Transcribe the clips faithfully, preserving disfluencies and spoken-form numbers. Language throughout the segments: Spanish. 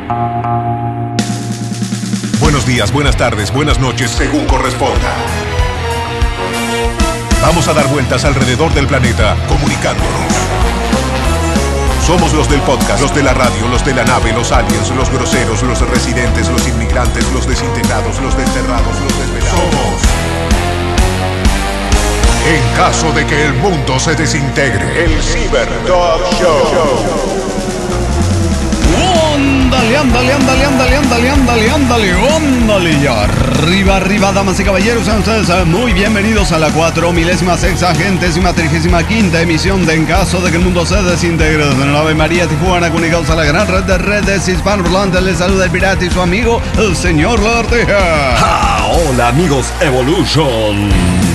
Buenos días, buenas tardes, buenas noches, según corresponda. Vamos a dar vueltas alrededor del planeta, comunicándonos. Somos los del podcast, los de la radio, los de la nave, los aliens, los groseros, los residentes, los inmigrantes, los desintegrados, los desterrados, los desvelados. Somos. En caso de que el mundo se desintegre, el Cyber Dog Show. Ándale, ándale, ándale, ándale, ándale, ándale, ándale, ándale. Y arriba, arriba, damas y caballeros, sean ustedes muy bienvenidos a la cuatro milésima sexagentésima trigésima quinta emisión de En caso de que el mundo se desintegre desde la Ave María Tijuana, comunicados a la gran red de redes hispanohablantes. Les saluda el pirata y su amigo, el señor Lagartija. ¡Ja! Hola amigos, Evolution.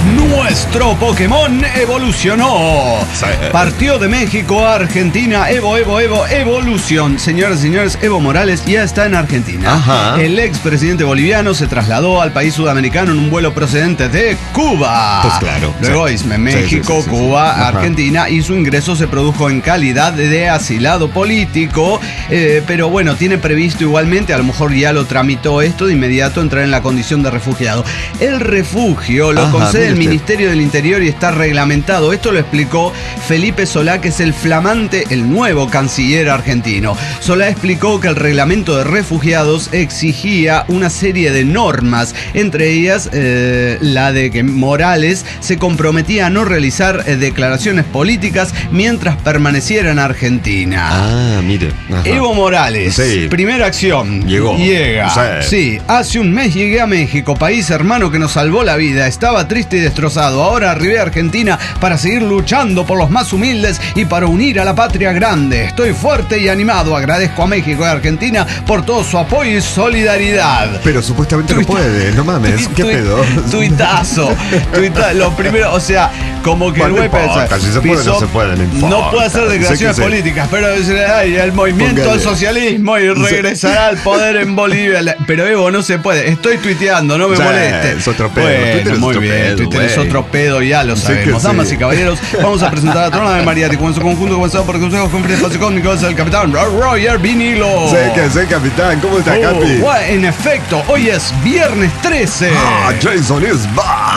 Nuestro Pokémon evolucionó. Sí. Partió de México a Argentina. Evo, Evo, Evo, evolución. Señoras y señores, Evo Morales ya está en Argentina. Ajá. El expresidente boliviano se trasladó al país sudamericano en un vuelo procedente de Cuba. Pues claro. Luego Sí. es México, Sí, sí, sí, sí, Cuba, sí. Argentina, y su ingreso se produjo en calidad de asilado político. Eh, pero bueno, tiene previsto igualmente, a lo mejor ya lo tramitó esto, de inmediato entrar en la condición de refugiado. El refugio lo Ajá, concede el mire usted. Ministerio del Interior y está reglamentado. Esto lo explicó Felipe Solá, que es el flamante, el nuevo canciller argentino. Solá explicó que el reglamento de refugiados exigía una serie de normas, entre ellas eh, la de que Morales se comprometía a no realizar eh, declaraciones políticas mientras permaneciera en Argentina. Ah, mire. Ajá. Evo Morales, Sí. primera acción. Llegó. Llega. Sí. Sí, hace un mes llegué a México, país hermano que nos salvó la vida. Estaba triste y destrozado. Ahora arribé a Argentina para seguir luchando por los más humildes y para unir a la patria grande. Estoy fuerte y animado. Agradezco a México y a Argentina por todo su apoyo y solidaridad. Pero supuestamente no Tuita- puede, no mames, ¿qué Tui- pedo? Tuitazo. Tuita- lo primero, o sea, como que Bueno, el güey no importa, pensa, si se puede, no se puede, no importa. puede hacer declaraciones Sí que sí. políticas, pero decir, ay, el movimiento Póngale. al socialismo y regresará al poder en Bolivia. La- Pero Evo, no se puede. Estoy tuiteando, no me Sí, moleste. es otro pedo. Bueno, Twitter es muy otro bien, pedo, Twitter es güey. otro pedo, ya lo Sí sabemos. que Damas sí. y caballeros, vamos a presentar a Trona de María y con su conjunto comenzado por el Consejo Conferencia Espacio Cósmico, es el capitán Roger Vinilo. Sé que sé, capitán, ¿cómo está, Oh, Capi? gua- en efecto, hoy es viernes trece. Ah, Jason is back.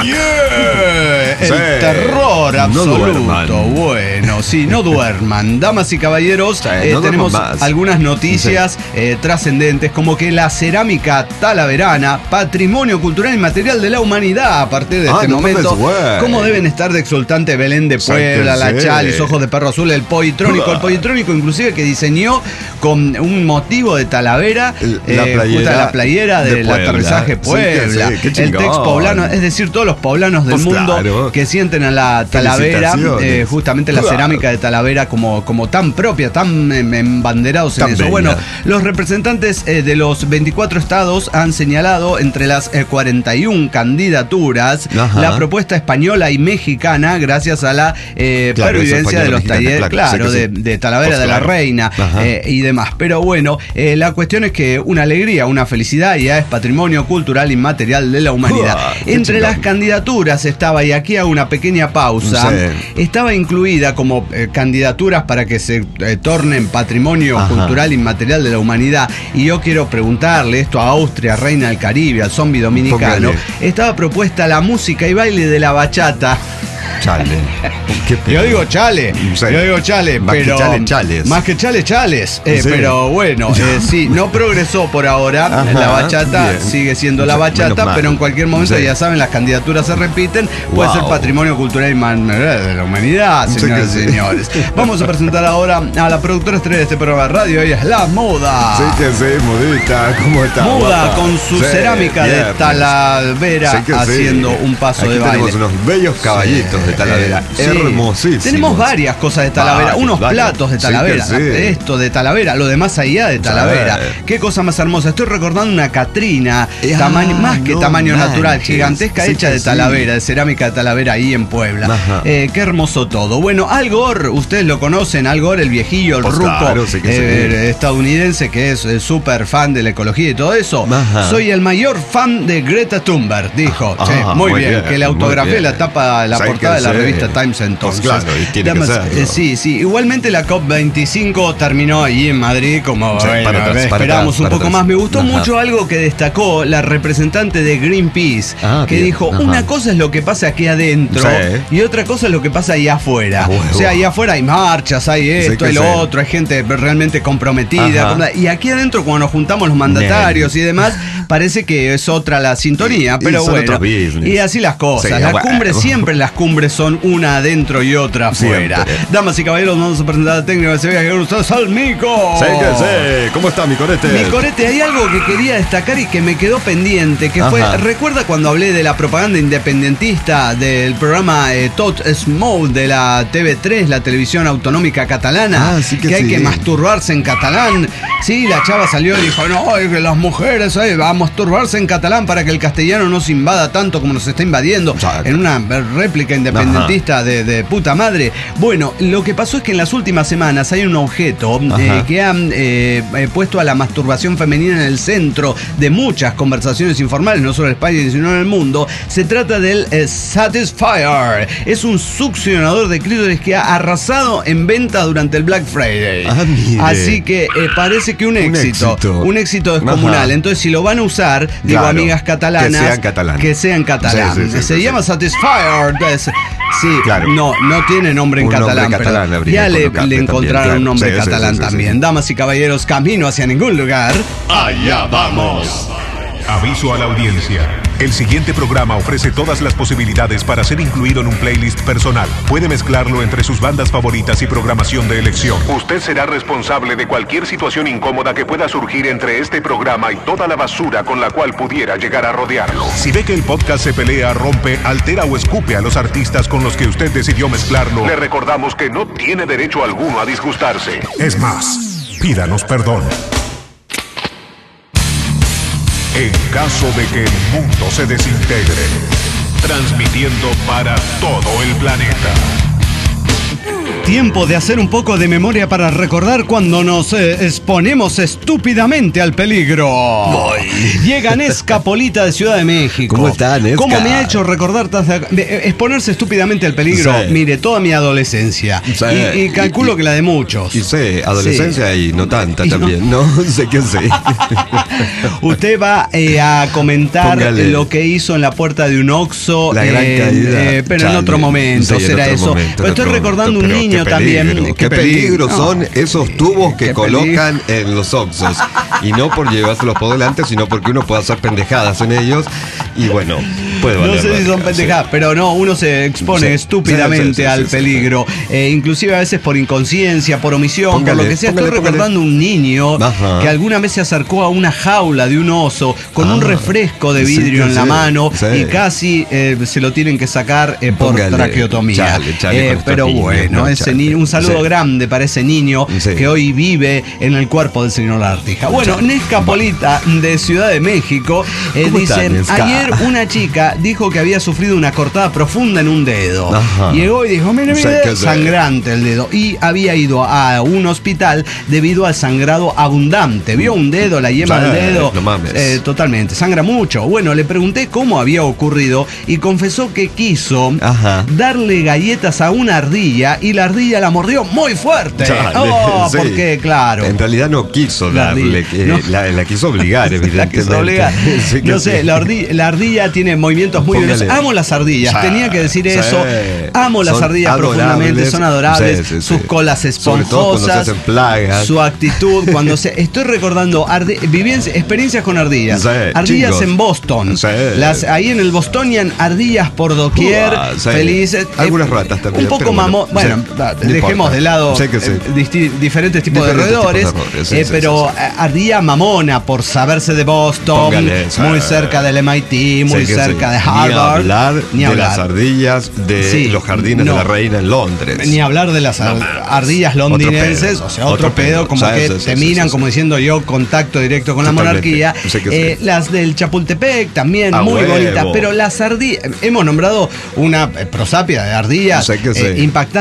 Yeah, el Sí. terror No absoluto. duerman. Bueno, sí, no duerman. Damas y caballeros, Sí, eh, no tenemos duerman más. algunas noticias eh, trascendentes, como que la cerámica talaverana, patrimonio cultural y material de la humanidad a partir de Ah, este no momento. mames, güey. ¿Cómo deben estar de exultante Belén de Puebla, la Sáquense. Chalis, Ojos de Perro Azul, el Poitrónico? El Poitrónico inclusive que diseñó con un motivo de Talavera, El- eh, la justo playera la playera de del Puebla. aterrizaje Sí que Puebla, sí, qué el chingón. Tex poblano, es decir, todos los poblanos del Pues mundo claro. que sienten a la Talavera, Felicitaciones. eh, justamente la Claro. cerámica de Talavera como, como tan propia, tan em, embanderados en Tan eso. bella. Bueno, los representantes eh, de los veinticuatro estados han señalado entre las eh, cuarenta y una candidaturas Ajá. la propuesta española y mexicana gracias a la eh, Claro, pervivencia esa de los española talleres, mexicana, claro, claro, sí de, que sí. de Talavera Pues de la claro. Reina Ajá. eh, y demás. Pero bueno, eh, la cuestión es que una alegría, una felicidad ya es patrimonio cultural inmaterial de la humanidad. Uah, qué Entre chingón. las candidaturas estaba, y aquí hago una pequeña pausa, Sí. estaba incluida como eh, candidaturas para que se eh, tornen patrimonio Ajá. cultural inmaterial de la humanidad. Y yo quiero preguntarle esto a Austria, Reina del Caribe, al zombie dominicano. Póngale. Estaba propuesta la música y baile de la bachata. Chale. ¿Qué pedo? Yo digo chale, Sí. yo digo chale, Más que pero chale, chales. más que chale, chales. Eh, Sí. Pero bueno, eh, sí, no progresó por ahora. Ajá, La bachata bien. sigue siendo la Sí, bachata, menos mal. pero en cualquier momento Sí. ya saben, las candidaturas se repiten. Puede Wow. ser patrimonio cultural y man- de la humanidad, Sí señoras que y sí. señores. Vamos a presentar ahora a la productora estrella de este programa de radio. Ella es La Moda. Sí que sí, mudita, ¿cómo está? Muda guapa? con su Sí, cerámica de viernes. Talavera Sí que sí. haciendo un paso Aquí de baile. tenemos unos bellos caballitos de Talavera, Sí. hermosísimos. Tenemos varias cosas de Talavera, Varios, unos varios. platos de Sí Talavera, que sí. esto de Talavera, lo demás allá de Talavera. Sí. Qué cosa más hermosa. Estoy recordando una Catrina, Ah, tamaño, más que no tamaño manches. natural, gigantesca, Sí hecha que de sí. Talavera, de cerámica de Talavera ahí en Puebla. Ajá. Eh, qué hermoso todo. Bueno, Al Gore, ustedes lo conocen, Al Gore, el viejillo, el Pues ruco claro, sí que eh, sí. estadounidense que es eh, súper fan de la ecología y todo eso. Ajá. Soy el mayor fan de Greta Thunberg, dijo. Ah, Sí, muy, muy bien, bien, que le muy autografé bien. la tapa, la Sí que portada de la ser. revista Times entonces. Pues claro, y tiene que Damas, serlo. eh, sí, sí. Igualmente la COP veinticinco terminó ahí en Madrid, como Sí, bueno, para atrás, esperamos para atrás, un para poco atrás. más. Me gustó Ajá. mucho algo que destacó la representante de Greenpeace, Ah, que bien, dijo, ajá. una cosa es lo que pasa aquí adentro Sí. y otra cosa es lo que pasa ahí afuera. Ah, huevo. O sea, ahí afuera hay marchas, hay esto, que hay lo sí. otro, hay gente realmente comprometida. Ajá. como- Y aquí adentro, cuando nos juntamos los mandatarios y demás, parece que es otra la sintonía, Y- y pero son bueno. otros business. Y así las cosas. Sí, las bueno. cumbres, siempre las cumbres son una adentro y otra afuera. Siempre. Damas y caballeros, vamos a presentar al técnico de Sevilla, que con ustedes al Mico. Sí, que sí. ¿Cómo está mi corete? Mi corete, hay algo que quería destacar y que me quedó pendiente, que fue, Ajá. recuerda cuando hablé de la propaganda independentista del programa eh, Tot Smoke de la T V tres, la televisión autonómica catalana, Ah, sí que hay sí. que masturbarse en catalán? Sí, la chava salió y dijo, no, es que las mujeres eh, van a masturbarse en catalán para que el castellano no se invada tanto como nos está invadiendo, Exacto. en una réplica independentista de, de puta madre. Bueno, lo que pasó es que en las últimas semanas hay un objeto eh, Ajá. que han eh, eh, puesto a la masturbación femenina en el centro de muchas conversaciones informales, no solo en España sino en el mundo. Se trata del eh, Satisfyer. Es un succionador de clítoris que ha arrasado en venta durante el Black Friday. Ah, mire. Así que eh, parece que un Un éxito, éxito. un éxito descomunal. Ajá. Entonces, si lo van a usar, digo, Claro, amigas catalanas, que sean catalán. que sean catalán. Sí, sí, sí, Se sí, llama sí. Satisfyer. Entonces, sí, Claro. no, no tiene nombre en Un nombre catalán, catalán pero habría ya que le, colocarle le también, encontraron claro. un nombre Sí, sí, catalán sí, sí, también. sí. Damas y caballeros, camino hacia ningún lugar. Allá vamos. Aviso a la audiencia. El siguiente programa ofrece todas las posibilidades para ser incluido en un playlist personal. Puede mezclarlo entre sus bandas favoritas y programación de elección. Usted será responsable de cualquier situación incómoda que pueda surgir entre este programa y toda la basura con la cual pudiera llegar a rodearlo. Si ve que el podcast se pelea, rompe, altera o escupe a los artistas con los que usted decidió mezclarlo, le recordamos que no tiene derecho alguno a disgustarse. Es más, pídanos perdón. En caso de que el mundo se desintegre, transmitiendo para todo el planeta. Tiempo de hacer un poco de memoria para recordar cuando nos eh, exponemos estúpidamente al peligro. Llega Nesca Polita de Ciudad de México. ¿Cómo está, Nesca? ¿Cómo me ha hecho recordar tas- eh, exponerse estúpidamente al peligro? Sí. Mire, toda mi adolescencia. Sí. Y, y calculo Y- y- que la de muchos. Y sé, adolescencia y no tanta Y no- también, ¿no? Sé que sé. Usted va eh, a comentar Póngale. lo que hizo en la puerta de un Oxxo, La gran eh, caída. eh, pero en Chale. otro momento Sí, en será otro eso. momento, pero en estoy otro recordando momento, un pero niño qué también. peligro, Qué peligro No. son esos tubos que Qué colocan en los Oxxos. Y no por llevárselos por delante, sino porque uno puede hacer pendejadas en ellos. Y bueno, puede No valer sé si la son pena, pendejadas, sí. pero no, uno se expone Sí. estúpidamente Sí, sí, sí, al sí, sí, peligro. Eh, inclusive a veces por inconsciencia, por omisión, Póngale, por lo que sea. póngale, Estoy póngale. recordando un niño Ajá. que alguna vez se acercó a una jaula de un oso con un Ah, refresco de sí, vidrio sí, en la sí, mano sí. y casi eh, se lo tienen que sacar eh, por Póngale, traqueotomía. chale, chale Eh, con estos pero niños, bueno, no, ese chale. niño, un saludo Sí. grande para ese niño Sí. que hoy vive en el cuerpo del señor Artija. Bueno, Chale. Nesca Polita de Ciudad de México eh, ¿Cómo dice, está, Nesca? ayer una chica dijo que había sufrido una cortada profunda en un dedo. Ajá. Llegó y dijo, mire, O sea, mire, que se- sangrante el dedo. Y había ido a un hospital debido al sangrado abundante. Vio un dedo, la yema Sí, del dedo. no mames. eh, totalmente, sangra mucho. Bueno, le pregunté cómo había ocurrido y confesó que quiso Ajá. darle galletas a una ardilla y la ardilla la mordió muy fuerte. Chale, Oh, sí. porque, claro. En realidad no quiso La darle, ardilla, que- no. la, la quiso obligar, La evidentemente. quiso obligar. Sí que No sé, sí. la ardilla, la ardilla tiene movimientos muy Póngale. veloces. Amo las ardillas, Sí, tenía que decir sí. eso. Amo las Son ardillas adorables. profundamente, son adorables. Sí, sí, sí. Sus colas Sobre todo cuando se esponjosas. hacen plagas. Su actitud, cuando se. Estoy recordando ardi- vivencia- experiencias con ardillas. Sí, ardillas chicos. en Boston. Sí. Las, ahí en el Bostonian, ardillas por doquier, Uah, sí. felices. Eh, Algunas ratas también, Un poco pero mamón. bueno, Bueno, sí, va, no dejemos importa. de lado Sé que sí. eh, disti- diferentes tipos de Diferentes tipos de roedores. roedores, sí, eh, sí, pero sí, eh, ardilla mamona por saberse de Boston, Póngale, sí. muy cerca del M I T, muy Sé que cerca sí. de Harvard. Ni hablar Ni de hablar. las ardillas de Sí, los jardines no. de la reina en Londres. Ni hablar de las ar- ardillas londinenses, pedo, o sea, otro, otro pedo, pedo. como Sí, que sí, sí, te sí, miran sí, como sí. diciendo yo contacto directo con la Totalmente. monarquía. Sí que sí. Eh, las del Chapultepec también, A muy huevo. bonitas, pero las ardillas, hemos nombrado una eh, prosapia de ardillas Sí que sí. eh, impactante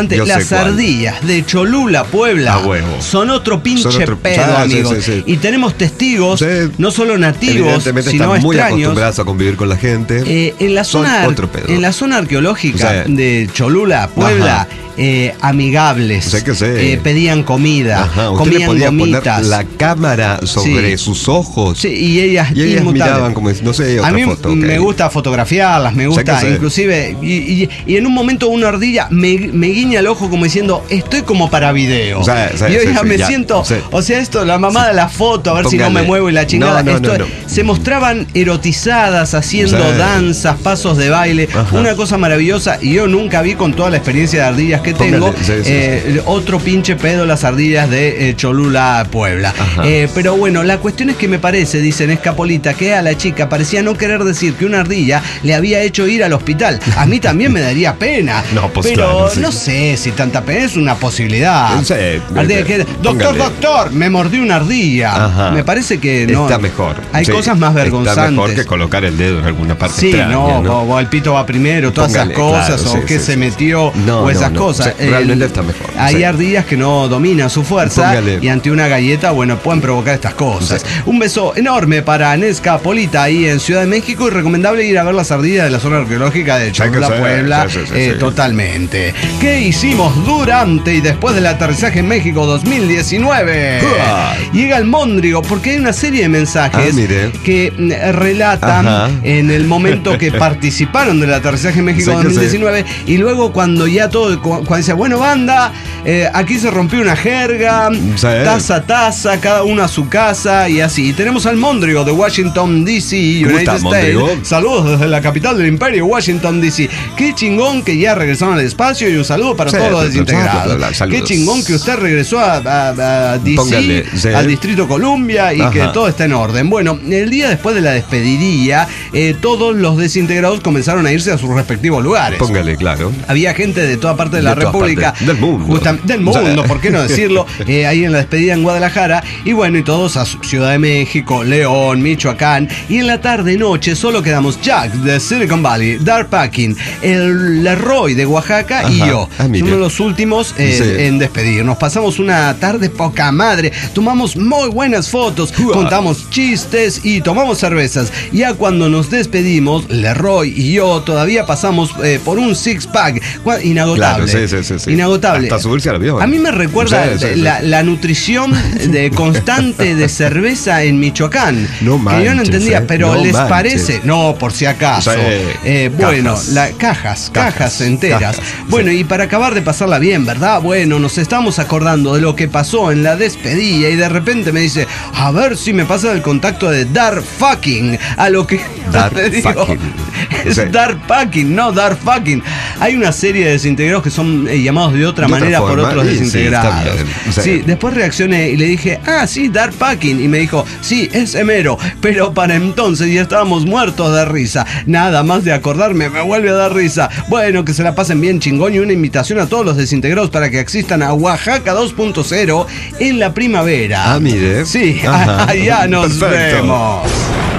interesante. Yo sé Las cuál. ardillas de Cholula, Puebla, A huevo. son otro pinche Son otro- pedo, Ah, sí, amigos. sí, sí. Y tenemos testigos, Sí. no solo nativos, Evidentemente sino están muy extraños. acostumbrados a convivir con la gente. Eh, en, la Son zona, ar- otro pedo. en la zona arqueológica Sí. de Cholula, Puebla, Ajá. eh, amigables, Sé que sé. eh, pedían comida, Ajá, usted le comían podía gomitas. poner la cámara sobre Sí. sus ojos. Sí, y ellas, Y ellas inmutables. miraban como, no sé, otra A mí foto. ok. me gusta fotografiarlas, me gusta, que sé. inclusive, y, y- y en un momento una ardilla me, me guiña el ojo como diciendo, estoy como para video. O sea, o sea, y yo sí, ya sí, me ya, siento, sí. o sea, esto, la mamá de la foto, a ver si no Póngale. me muevo y la chingada. No, no, Esto- no, no. Se mostraban erotizadas, haciendo Sí. danzas, pasos de baile, Ajá. una cosa maravillosa, y yo nunca vi con toda la experiencia de ardillas que Póngale, tengo, sí, sí, eh, otro pinche pedo las ardillas de eh, Cholula, Puebla. Ajá. Eh, pero bueno, la cuestión es que me parece, dicen Escapolita, que a la chica parecía no querer decir que una ardilla le había hecho ir al hospital. A mí también me daría pena. No, pues pero claro, sí. no sé si tanta pena es una posibilidad. Sí, Ardilla que- doctor, póngale. doctor, me mordió una ardilla. Ajá. Me parece que no. Está mejor. Hay Sí, cosas más vergonzantes. Está mejor que colocar el dedo en alguna parte Sí, extraña, no, ¿no? O, o el pito va primero, todas Póngale, esas cosas, claro, o sí, que sí, se sí. metió, No, o no, esas no. cosas. Sí, realmente está mejor, Hay sí. ardillas que no dominan su fuerza Póngale. y ante una galleta, bueno, pueden provocar estas cosas. Sí. Un beso enorme para Nesca Polita ahí en Ciudad de México y recomendable ir a ver las ardillas de la zona arqueológica de Sí, que Cholula, sí, Puebla, sí, sí, sí, eh, sí. totalmente. ¿Qué hicimos durante y después del aterrizaje en México dos mil diecinueve? Uah. Llega el Móndrigo porque hay una serie de mensajes Ah, mire. que mm, relatan Ajá. en el momento que participaron del aterrizaje en México Sí, que dos mil diecinueve y luego cuando ya todo, cu- cuando dice, bueno, banda, eh, aquí se rompió una jerga, Sí. taza a taza, cada uno a su casa y así. Y tenemos al Móndrigo de Washington, D C, ¿Cómo United está, States. Móndrigo? Saludos desde la capital del imperio, Washington, D C. Qué chingón que ya regresaron al espacio y un saludo para Sí, todos los pero- desintegrados. pero- saludos. Qué chingón que usted regresó a, a- a D C, Póngale, sí. al Distrito Columbia y Ajá. que todo está en orden. Bueno, el día después de la despediría, eh, todos los desintegrados comenzaron a irse a sus respectivos lugares. Póngale, claro. Había gente de toda parte de la De todas República. partes. Del mundo. Justam- del mundo, O sea. ¿por qué no decirlo? Eh, ahí en la despedida en Guadalajara. Y bueno, y todos a Ciudad de México, León, Michoacán. Y en la tarde-noche solo quedamos Jack de Silicon Valley, Dark Packing, el Leroy de Oaxaca y Ajá. yo. Ah, mire. Somos los últimos eh, Sí. en despedirnos. Pasamos una tarde poca madre. Tomamos muy buenas fotos, Uah. contamos chistes y tomamos cervezas. Ya cuando nos despedimos, Leroy y yo todavía pasamos eh, por un six-pack. Gua- Inagotable. Claro, sí, sí, sí, sí. Inagotable. Hasta subirse al avión. A mí me recuerda Sí, sí, sí. La, la nutrición de constante de cerveza en Michoacán. No que yo no manches, entendía, eh. pero No ¿les manches. parece? No, por si acaso. Sí. Eh, bueno, Cajas. la, cajas, cajas, Cajas, enteras. cajas, Bueno, sí. y para acabar de pasarla bien, ¿verdad? Bueno, nos estamos acordando de lo que pasó en la despedida y de repente me dice, a ver si me pasa el contacto de Dark Fucking. A lo que Dark le digo, Fucking. es Sí. Dark Fucking, no Dark Fucking. Hay una serie de desintegrados que son eh, llamados de otra De otra manera por forma, otros y sí, desintegrados. está bien. O sea, Sí, después reaccioné y le dije, ah, sí, Dark Packing. Y me dijo, sí, es Emero. Pero para entonces ya estábamos muertos de risa. Nada más de acordarme, me vuelve a dar risa. Bueno, que se la pasen bien chingón y una invitación a todos los desintegrados para que asistan a Oaxaca dos punto cero en la primavera. Ah, mire. Sí, Ajá. allá nos Perfecto. vemos.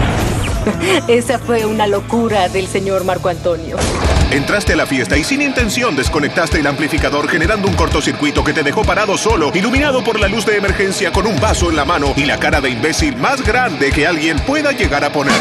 Esa fue una locura del señor Marco Antonio. Entraste a la fiesta y sin intención desconectaste el amplificador generando un cortocircuito que te dejó parado solo, iluminado por la luz de emergencia con un vaso en la mano y la cara de imbécil más grande que alguien pueda llegar a poner.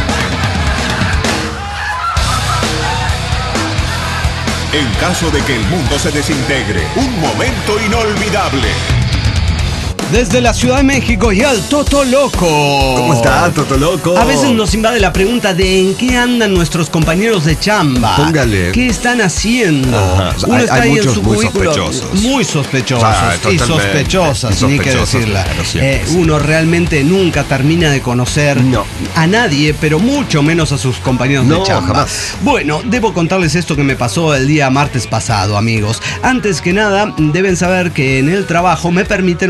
En caso de que el mundo se desintegre, un momento inolvidable. Desde la Ciudad de México y al Toto Loco. ¿Cómo está, Toto Loco? A veces nos invade la pregunta de en qué andan nuestros compañeros de chamba. Póngale. ¿Qué están haciendo? Ajá. O sea, Uno hay- está hay ahí en muchos su muy cubículo. sospechosos. Muy sospechosos. Ah, y totalmente. sospechosas, Y ni que sospechosos, decirla. claro, siempre, Eh, sí. uno realmente nunca termina de conocer No. a nadie, pero mucho menos a sus compañeros No, de chamba. jamás. Bueno, debo contarles esto que me pasó el día martes pasado, amigos. Antes que nada, deben saber que en el trabajo me permiten usar audífonos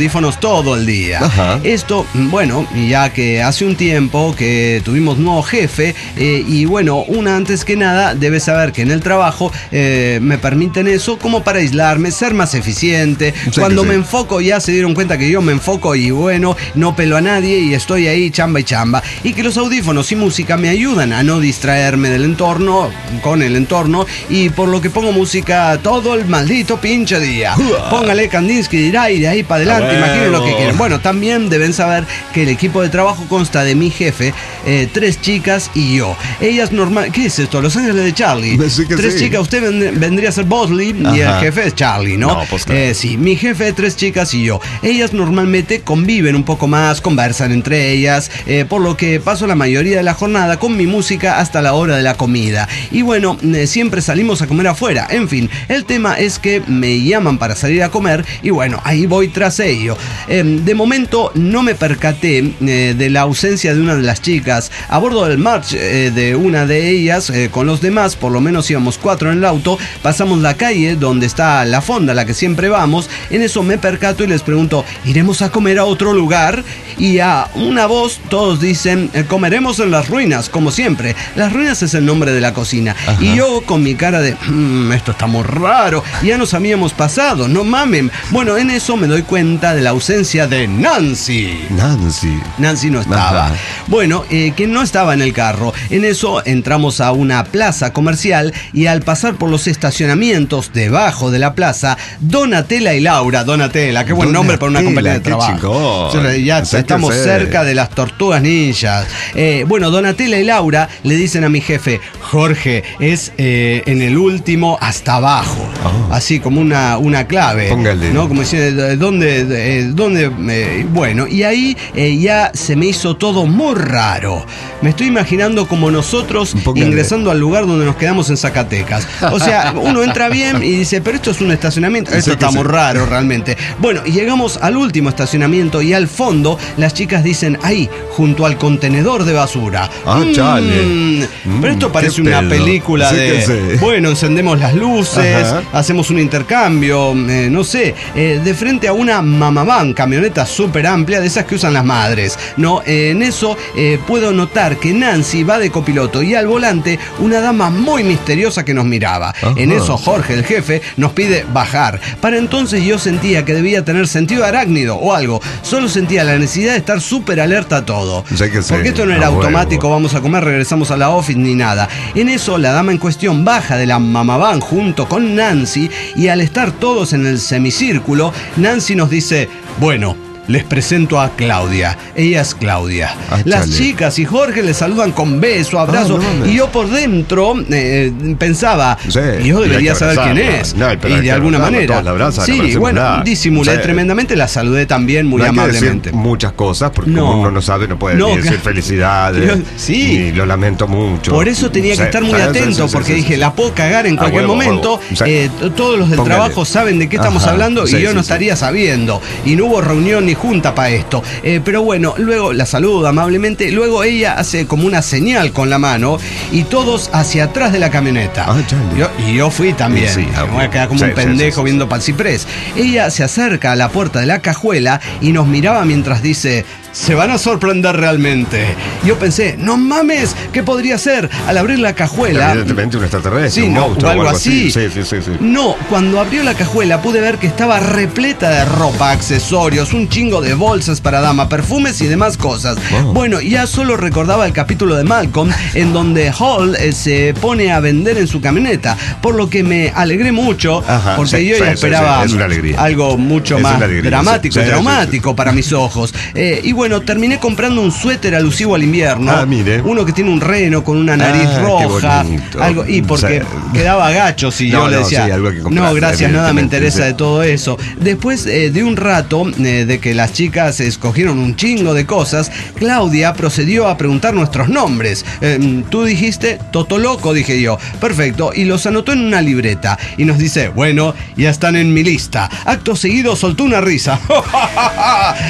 audífonos todo el día. Ajá. Esto, bueno, ya que hace un tiempo que tuvimos nuevo jefe, eh, y bueno, una antes que nada debe saber que en el trabajo eh, me permiten eso como para aislarme, ser más eficiente. Sí, Cuando sí. me enfoco, ya se dieron cuenta que yo me enfoco y bueno, no pelo a nadie y estoy ahí chamba y chamba. Y que los audífonos y música me ayudan a no distraerme del entorno, con el entorno, y por lo que pongo música todo el maldito pinche día. Póngale Kandinsky dirá y de ahí para adelante, Ah, imaginen lo que bueno. quieren. Bueno, también deben saber que el equipo de trabajo consta de mi jefe, eh, tres chicas y yo. Ellas normal, ¿qué es esto? Los Ángeles de Charlie. Sí que tres sí. chicas, usted vend- vendría a ser Bosley y el Ajá. jefe es Charlie, ¿no? No, pues claro. Eh, sí, mi jefe, tres chicas y yo. Ellas normalmente conviven un poco más, conversan entre ellas, eh, por lo que paso la mayoría de la jornada con mi música hasta la hora de la comida. Y bueno, eh, siempre salimos a comer afuera. En fin, el tema es que me llaman para salir a comer y bueno, ahí voy tras ello. Eh, de momento no me percaté eh, de la ausencia de una de las chicas. A bordo del March eh, de una de ellas, eh, con los demás, por lo menos íbamos cuatro en el auto, pasamos la calle donde está la fonda a la que siempre vamos. En eso me percato y les pregunto, ¿iremos a comer a otro lugar? Y a una voz todos dicen, eh, comeremos en las ruinas, como siempre. Las ruinas es el nombre de la cocina. Ajá. Y yo con mi cara de, mmm, esto está muy raro, ya nos habíamos pasado, no mamen. Bueno, en eso me doy cuenta de la ausencia de Nancy. Nancy. Nancy no estaba. Ajá. Bueno, eh, que no estaba en el carro. En eso entramos a una plaza comercial y al pasar por los estacionamientos debajo de la plaza, Donatella y Laura. Donatella, qué buen nombre para una compañía de qué trabajo. chingón. Sí, ya Sé que estamos sé. cerca de las tortugas ninjas. Eh, bueno, Donatella y Laura le dicen a mi jefe, Jorge, es eh, en el último hasta abajo. Oh. Así como una, una clave. Póngale. ¿No? Como diciendo, ¿dónde? eh, ¿Dónde? Eh, bueno, y ahí eh, ya se me hizo todo muy raro. Me estoy imaginando como nosotros Póngale. ingresando al lugar donde nos quedamos en Zacatecas. O sea, uno entra bien y dice, pero esto es un estacionamiento. Esto Sí que está sí. muy raro realmente. Bueno, y llegamos al último estacionamiento y al fondo las chicas dicen, ahí, junto al contenedor de basura. Ah, chale. Mm, Mm, pero esto parece qué una pedo. película Sí de, que sí. bueno, encendemos las luces, Ajá. hacemos un intercambio, eh, no sé, eh, de frente a una mamavan, camioneta súper amplia, de esas que usan las madres. No, eh, en eso eh, puedo notar que Nancy va de copiloto y al volante una dama muy misteriosa que nos miraba. Ajá. En eso Jorge, el jefe, nos pide bajar. Para entonces yo sentía que debía tener sentido arácnido o algo. Solo sentía la necesidad de estar súper alerta a todo. Sé que sí, Porque esto no era a huevo. automático, vamos a comer, regresamos a la office ni nada. En eso la dama en cuestión baja de la mamaván junto con Nancy y al estar todos en el semicírculo, Nancy nos dice, bueno, les presento a Claudia. Ella es Claudia. Ah, Las chale. chicas y Jorge le saludan con beso, abrazo. Ah, no mames. y yo por dentro eh, pensaba, Sí, yo y hay debería que saber quién abrazarla. es. No, pero y hay de que alguna abrazarla, manera. todos la abrazan, sí, parece bueno, verdad. disimulé Sí. tremendamente, la saludé también muy No hay que amablemente. decir muchas cosas porque No. como uno no sabe, no puede No, ni decir claro. felicidades. Yo- sí. Ni lo lamento mucho. Por eso tenía que Sí, estar muy sí, sí, atento, sí, porque sí, dije, sí. la puedo cagar en A cualquier huevo, momento. huevo. Sí. Eh, t- todos los del Póngale. trabajo saben de qué estamos Ajá. hablando Sí, y yo sí, no sí. estaría sabiendo. Y no hubo reunión ni junta para esto. Eh, pero bueno, luego la saludo amablemente. Luego ella hace como una señal con la mano y todos hacia atrás de la camioneta. Ah, chale. Yo- y yo fui también. Sí, sí, Me ah, voy a quedar como sí, un sí, pendejo sí, sí, viendo para el ciprés. Ella se acerca a la puerta de la cajuela y nos miraba mientras dice, se van a sorprender realmente. Yo pensé, no mames, ¿qué podría ser? Al abrir la cajuela... Evidentemente un extraterrestre, Sí, un no, monstruo o algo así. Sí, sí, sí, sí. No, cuando abrió la cajuela pude ver que estaba repleta de ropa, accesorios, un chingo de bolsas para dama, perfumes y demás cosas. Wow. Bueno, ya solo recordaba el capítulo de Malcolm en donde Hall eh, se pone a vender en su camioneta, por lo que me alegré mucho, Ajá, porque sí, yo sí, ya sí, esperaba sí, es una alegría. algo mucho Es más una alegría, dramático sí, y sí, traumático para mis ojos. Eh, y bueno, terminé comprando un suéter alusivo al invierno. Ah, mire. Uno que tiene un reno con una nariz Ah, qué roja. bonito. Algo, y porque Sí. quedaba gacho si No, yo le no, decía, sí, algo que comprar, no, gracias, nada me evidentemente, interesa sí. de todo eso. Después eh, de un rato eh, de que las chicas escogieron un chingo de cosas, Claudia procedió a preguntar nuestros nombres. Eh, Tú dijiste Toto Loco, dije yo. Perfecto, y los anotó en una libreta. Y nos dice, bueno, ya están en mi lista. Acto seguido soltó una risa.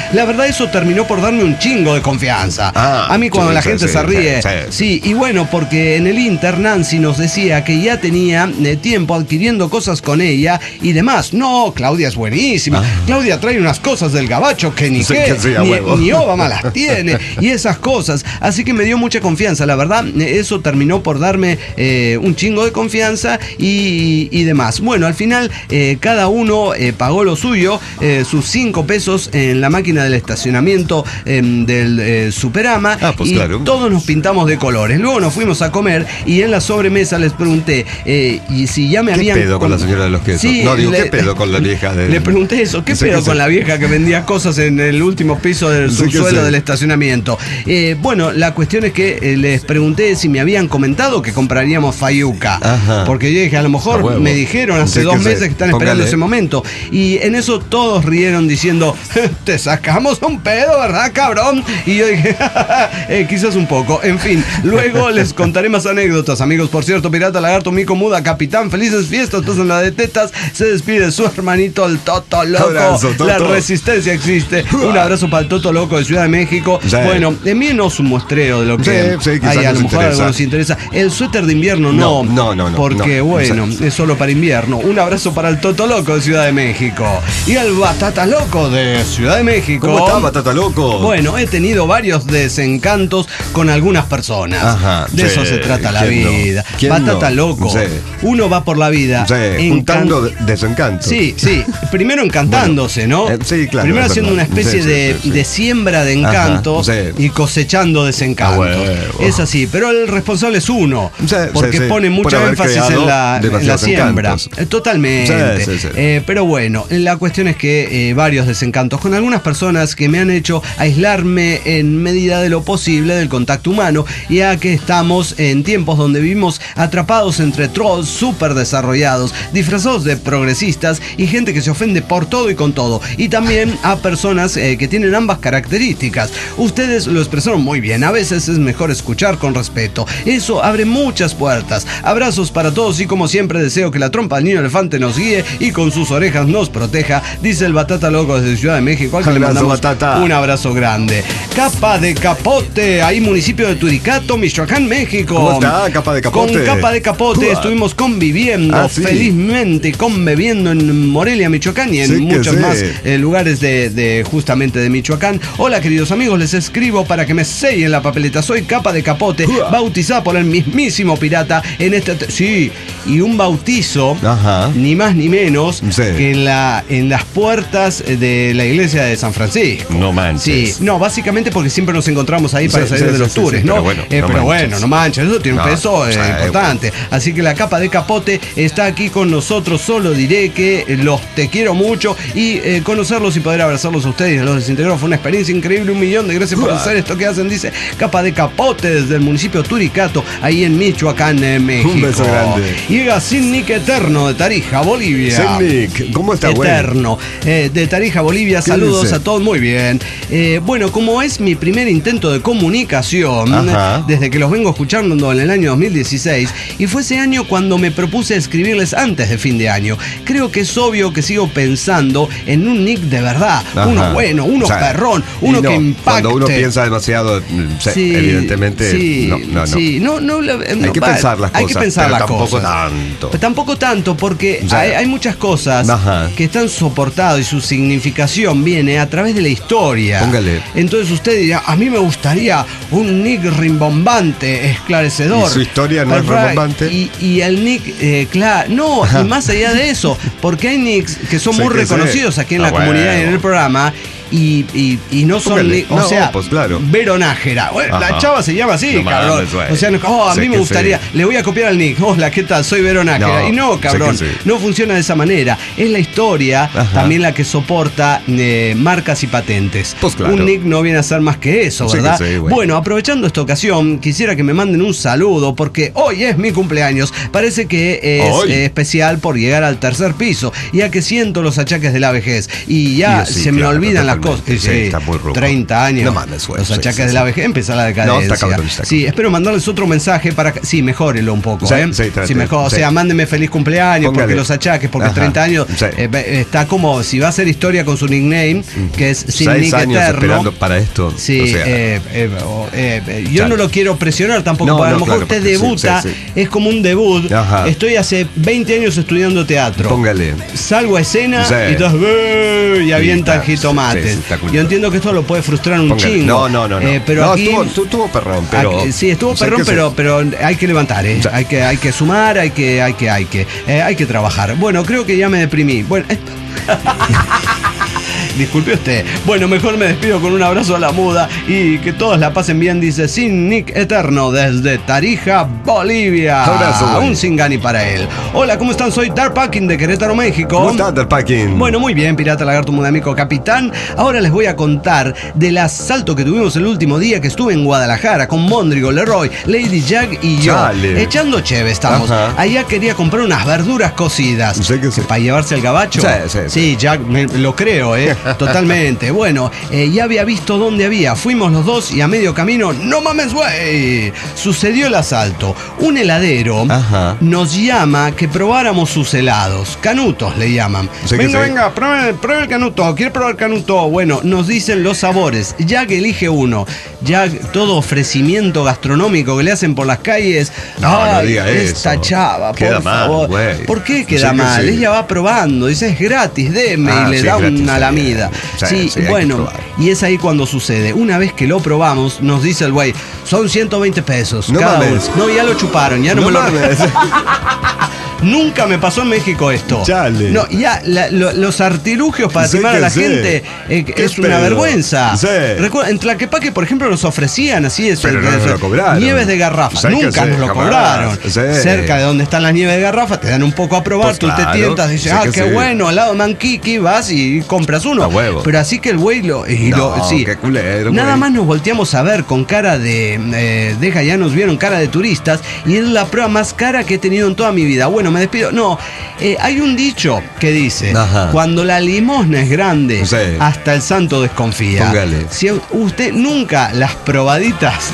La verdad, eso terminó por darme un chingo de confianza. Ah, a mí cuando sí, la sí, gente sí, se ríe. sí, Sí, y bueno, porque en el Inter Nancy nos decía que ya tenía eh, tiempo adquiriendo cosas con ella y demás. No, Claudia es buenísima. Ah. Claudia trae unas cosas del gabacho que ni Sí, qué, que sí, a ni, huevo. ni Obama las tiene y esas cosas. Así que me dio mucha confianza. La verdad, eh, eso terminó por darme eh, un chingo de confianza y, y demás. Bueno, al final eh, cada uno eh, pagó lo suyo, eh, sus cinco pesos en la máquina del estacionamiento eh, del eh, Superama. Ah, pues y claro. todos nos pintamos de colores. Luego nos fuimos a comer y en la sobremesa les pregunté eh, y si ya me ¿Qué habían... pedo con la señora de los quesos? Sí, No, digo, le- ¿qué pedo con la vieja de- Le pregunté eso, ¿qué Sí, pedo que con sí. la vieja que vendía cosas en el último piso del Sí, que subsuelo sí. del estacionamiento? Eh, bueno, la cuestión es que eh, les pregunté si me habían comentado que compraríamos Fayuca. Ajá. Porque yo dije, a lo mejor A huevo. me dijeron hace Sí, dos que sí. meses que están esperando Póngale. ese momento. Y en eso todos rieron diciendo, te sacamos un pedo, ¿verdad, cabrón? Y yo dije, eh, quizás un poco. En fin, luego les contaré más anécdotas, amigos. Por cierto, Pirata, Lagarto, Mico, Muda, Capitán, felices fiestas, pasan la de tetas. Se despide su hermanito, el Toto Loco. Abrazo, Toto. La resistencia existe. Un abrazo para el Toto Loco de Ciudad de México. Sí. Bueno, envíenos un muestreo de lo que Sí, sí, quizás hay, a lo nos mejor algo interesa. nos interesa. El suéter de invierno no. No, no, no, no, Porque, no. bueno, O sea, es solo para invierno. Un abrazo para el Toto Loco de Ciudad de México. Y el Batata Loco de Ciudad de México. ¿Cómo está, Batata Loco? Bueno, he tenido varios desencantos con algunas personas. Ajá, de sí, eso se trata la ¿quién no? vida. ¿Quién Batata no? Loco. Sí. Uno va por la vida. Sí, encan- juntando de- desencantos. Sí, sí. Primero encantándose, ¿no? eh, sí, claro, Primero es haciendo una verdad. especie Sí, de, sí, sí, sí. de siembra de encantos Ajá, sí. y cosechando desencantos. Ah, huevo. Es así, pero el responsable es uno. Sí, porque sí, sí. pone Por mucho haber énfasis en creado la, en la demasiados siembra. encantos. Eh, Totalmente. Sí, sí, sí. Eh, pero bueno, la cuestión es que eh, varios desencantos con algunas personas que me han hecho aislarme en medida de lo posible del contacto humano, ya que estamos en tiempos donde vivimos atrapados entre trolls súper desarrollados, disfrazados de progresistas y gente que se ofende por todo y con todo. Y también a personas eh, que tienen ambas características. Ustedes lo expresaron muy bien. A veces es mejor escuchar con respeto. Eso abre muchas puertas. Abrazos para todos y como siempre deseo que la trompa del niño elefante nos guíe y con sus orejas nos proteja, dice el Batata Loco desde Ciudad de México, al que le Abrazo, mandamos Batata. un abrazo grande. Capa de Capote, ahí municipio de Turicato, Michoacán, México. ¿Cómo está, Capa de Capote? Con Capa de Capote Uah. estuvimos conviviendo Ah, sí. felizmente, conviviendo en Morelia, Michoacán y en Sí que muchos sí. más eh, lugares de, de justamente de Michoacán. Hola queridos amigos, les escribo para que me sellen la papeleta. Soy Capa de Capote, Uah. bautizada por el mismísimo pirata en este... te- Sí, y un bautizo, Ajá. ni más ni menos Sí. que en, la, en las puertas de la iglesia de San Francisco. No manches. Sí, no, básicamente porque siempre nos encontramos ahí para Sí, salir sí, de sí, los sí, tours, sí, ¿no? pero bueno, Eh, no pero manches. bueno, no manches, eso tiene un No, peso eh, sí, importante. Así que la Capa de Capote está aquí con nosotros. Solo diré que los te quiero mucho y eh, conocerlos y poder abrazarlos a ustedes y a los desintegrados fue una experiencia increíble. Un millón de gracias por hacer esto que hacen, dice Capa de Capote desde el municipio Turicato, ahí en Michoacán, en México. Un beso grande. Llega Sin Nick Eterno de Tarija, Bolivia. Nick, ¿cómo está, güey? Eterno. Eh, de Tarija, Bolivia, ¿Qué saludos dice? a todos, muy bien. Eh, bueno, como es mi primer intento de comunicación, Ajá. desde que los vengo escuchando en el año dos mil dieciséis, y fue ese año cuando me propuse escribirles antes de fin de año. Creo que es obvio que sigo pensando en un nick de verdad, Ajá. uno bueno, uno O sea, perrón, y uno no, que impacte. Cuando uno piensa demasiado, mm, sí, Sí, evidentemente, sí, no, no, no. sí, no, no, la- Hay no, que va, pensar las hay cosas, que pensar pero las tampoco cosas. tanto. Pero tampoco tanto, porque O sea, hay, hay muchas cosas Ajá. que están soportadas y su significación viene a través de la historia. Póngale. Entonces usted dirá, a mí me gustaría un nick rimbombante, esclarecedor. ¿Y su historia no es Perfecto. rimbombante? Y, y el nick, eh, claro, no, Ajá. y más allá de eso, porque hay nicks que son Sí, muy que sí. reconocidos aquí en Ah, la comunidad y en bueno. el programa. Y, y, y no son Póngale. ni- o No, sea, pues claro. Veronájera. Bueno, la Ajá. chava se llama así, No cabrón. mames, güey. O sea, no- oh, a Sé mí me que gustaría, sí. le voy a copiar al nick. Hola, ¿qué tal? Soy Veronájera. No, y no, sé cabrón, que sí. no funciona de esa manera. Es la historia Ajá. también la que soporta eh, marcas y patentes. Pues claro. Un nick no viene a ser más que eso, Sí que ¿verdad? sí, güey. Bueno, aprovechando esta ocasión, quisiera que me manden un saludo porque hoy es mi cumpleaños. Parece que es Hoy. eh, especial por llegar al tercer piso, ya que siento los achaques de la vejez y ya Y así, se me claro, olvidan te las pones flacos. totalmente. Sí, Sí, está muy ruco. treinta años. No mames, güey. Los Sí, achaques sí, de sí. la vejez, empieza la decadencia. No, está cabrón, está Sí, espero mandarles otro mensaje para que. Sí, mejórelo un poco, Sí, ¿eh? sí, trate, Sí, mejor. O sí. sea, mándeme feliz cumpleaños, Póngale. porque los achaques, porque Ajá. treinta años. Sí. eh, está como si va a hacer historia con su nickname, que es Sin Seis Nick años Eterno. esperando para esto. Sí, o sea, eh, eh, o- eh, eh, yo Claro. no lo quiero presionar tampoco, No, porque a lo no, mejor claro, usted porque sí, debuta, sí, sí. es como un debut. Ajá. Estoy hace veinte años estudiando teatro. póngale. Salgo a escena Sí. y todos ¡eh! y avientan está, jitomates. sí, sí, está cool. Yo entiendo que esto lo puede frustrar un Póngale. chingo. No, no, no. no. Eh, pero no, aquí, estuvo, estuvo, estuvo perrón, pero. aquí- sí, estuvo o sea, perrón, que se- pero, pero hay que levantar, ¿eh? Sí. Hay que, hay que sumar, hay que, hay que, hay que, eh, hay que trabajar. Bueno, creo que ya me deprimí. Bueno. Disculpe usted. Bueno, mejor me despido con un abrazo a la muda y que todos la pasen bien, dice Sin Nick Eterno desde Tarija, Bolivia. Abrazo, güey. Un Singani para él. Hola, ¿cómo están? Soy Dark Packing de Querétaro, México. ¿Cómo está, Del Packing? Bueno, muy bien, Pirata Lagarto Mudamico Capitán. Ahora les voy a contar del asalto que tuvimos el último día que estuve en Guadalajara con Mondrigo, Leroy, Lady Jack y yo. Chale. Echando cheve estamos. Ajá. Allá quería comprar unas verduras cocidas. Sí que sí. Para llevarse al gabacho. Sí, sí, sí. Jack, me- lo creo, ¿eh? Totalmente. Bueno, eh, ya había visto dónde había. Fuimos los dos y a medio camino, no mames, güey. Sucedió el asalto. Un heladero Ajá. nos llama que probáramos sus helados. Canutos le llaman. Sí que venga, sí. venga, pruebe, pruebe el canuto. ¿Quiere probar el canuto? Bueno, nos dicen los sabores. Jack elige uno. Jack, todo ofrecimiento gastronómico que le hacen por las calles. No, no Ay, diga esta eso. chava, Queda por mal, favor. güey. ¿Por qué Sí queda que mal? sí. Ella va probando. Dice, es gratis, deme. Ah, y le sí, da es gratis, una está lamida. bien. Sí, Sí, sí, hay que bueno. probar. Y es ahí cuando sucede. Una vez que lo probamos, nos dice el güey, son ciento veinte pesos. No cada mames. uno. No, ya lo chuparon, ya no, No me lo. mames. Nunca me pasó en México esto. Chale. No, ya la- lo- los artilugios para Sí timar a que la sí. gente eh, ¿Qué es una pedo? vergüenza. Sí. Recuerda, en Tlaquepaque, por ejemplo, nos ofrecían así eso. Pero no eso, nos lo cobraron. Nieves de garrafa. Sí que Nunca sí, nos lo jamás. cobraron. Sí. Cerca de donde están las nieves de garrafa, te dan un poco a probar, Pues tú claro, te tientas, dices, sí ah, que qué sí. bueno, helado de manquiqui, vas y compras uno. A huevo. Pero así que el güey lo. Y No, lo sí. qué culero, Nada güey. más nos volteamos a ver con cara de. Eh, deja, ya nos vieron cara de turistas y es la prueba más cara que he tenido en toda mi vida. Bueno, me despido. No, eh, hay un dicho que dice: Ajá. cuando la limosna es grande, Sí. hasta el santo desconfía. Póngale. Si usted nunca las probaditas.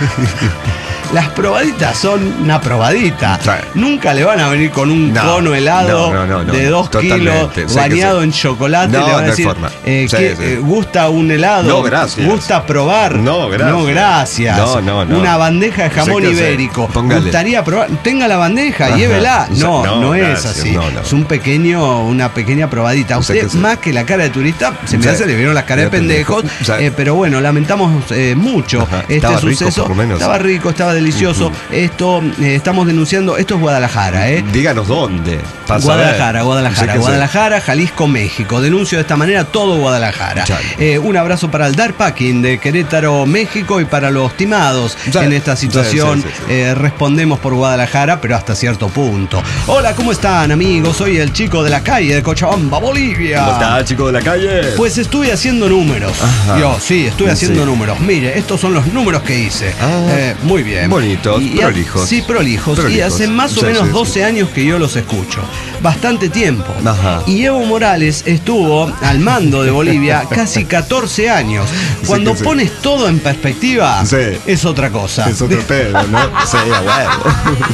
Las probaditas son una probadita. Sí. Nunca le van a venir con un No, cono helado no, no, no, de no, dos kilos totalmente, sé que bañado sí. en chocolate. No, le van a no hay decir, forma. eh, Sí, ¿qué, sí. eh, ¿gusta un helado? No, gracias. ¿Gusta probar? No, gracias. No, gracias. No, no, no. Una bandeja de jamón Sé que sí. ibérico. Póngale. ¿Gustaría probar? Tenga la bandeja, Ajá. llévela. Sí, No, no, no, es gracias, así. no, no. Es un pequeño, una pequeña probadita. A Sé usted, que sí. más que la cara de turista, se me Sí. hace, le vieron las caras de De pendejo. pendejos. Sí. eh, pero bueno, lamentamos eh, mucho Ajá. este Estaba rico, suceso. por lo menos. Estaba rico, estaba delicioso. Esto, eh, estamos denunciando, esto es Guadalajara, ¿eh? Díganos dónde. para Guadalajara, saber. Guadalajara, Sé que Guadalajara, Jalisco, México. Denuncio de esta manera todo Guadalajara. Chale. Eh, un abrazo para el Dark Packing de Querétaro, México y para los timados Sí, en esta situación. sí, sí, sí. Eh, respondemos por Guadalajara, pero hasta cierto punto. Hola, ¿cómo están, amigos? Soy el chico de la calle de Cochabamba, Bolivia. ¿Cómo está, chico de la calle? Pues estuve haciendo números. Ajá. Yo, sí, estuve haciendo Sí. números. Mire, estos son los números que hice. Ah, Eh, muy bien. bonitos, Y- y- prolijos. Sí, prolijos. Y Prolijos. hace más o Sí, menos sí, sí. doce años que yo los escucho. Bastante tiempo. Ajá. Y Evo Morales estuvo al mando de Bolivia casi catorce años. Cuando que sí. pones todo en perspectiva, Sí. es otra cosa. Es otro pedo, ¿no? Sí, a huevo.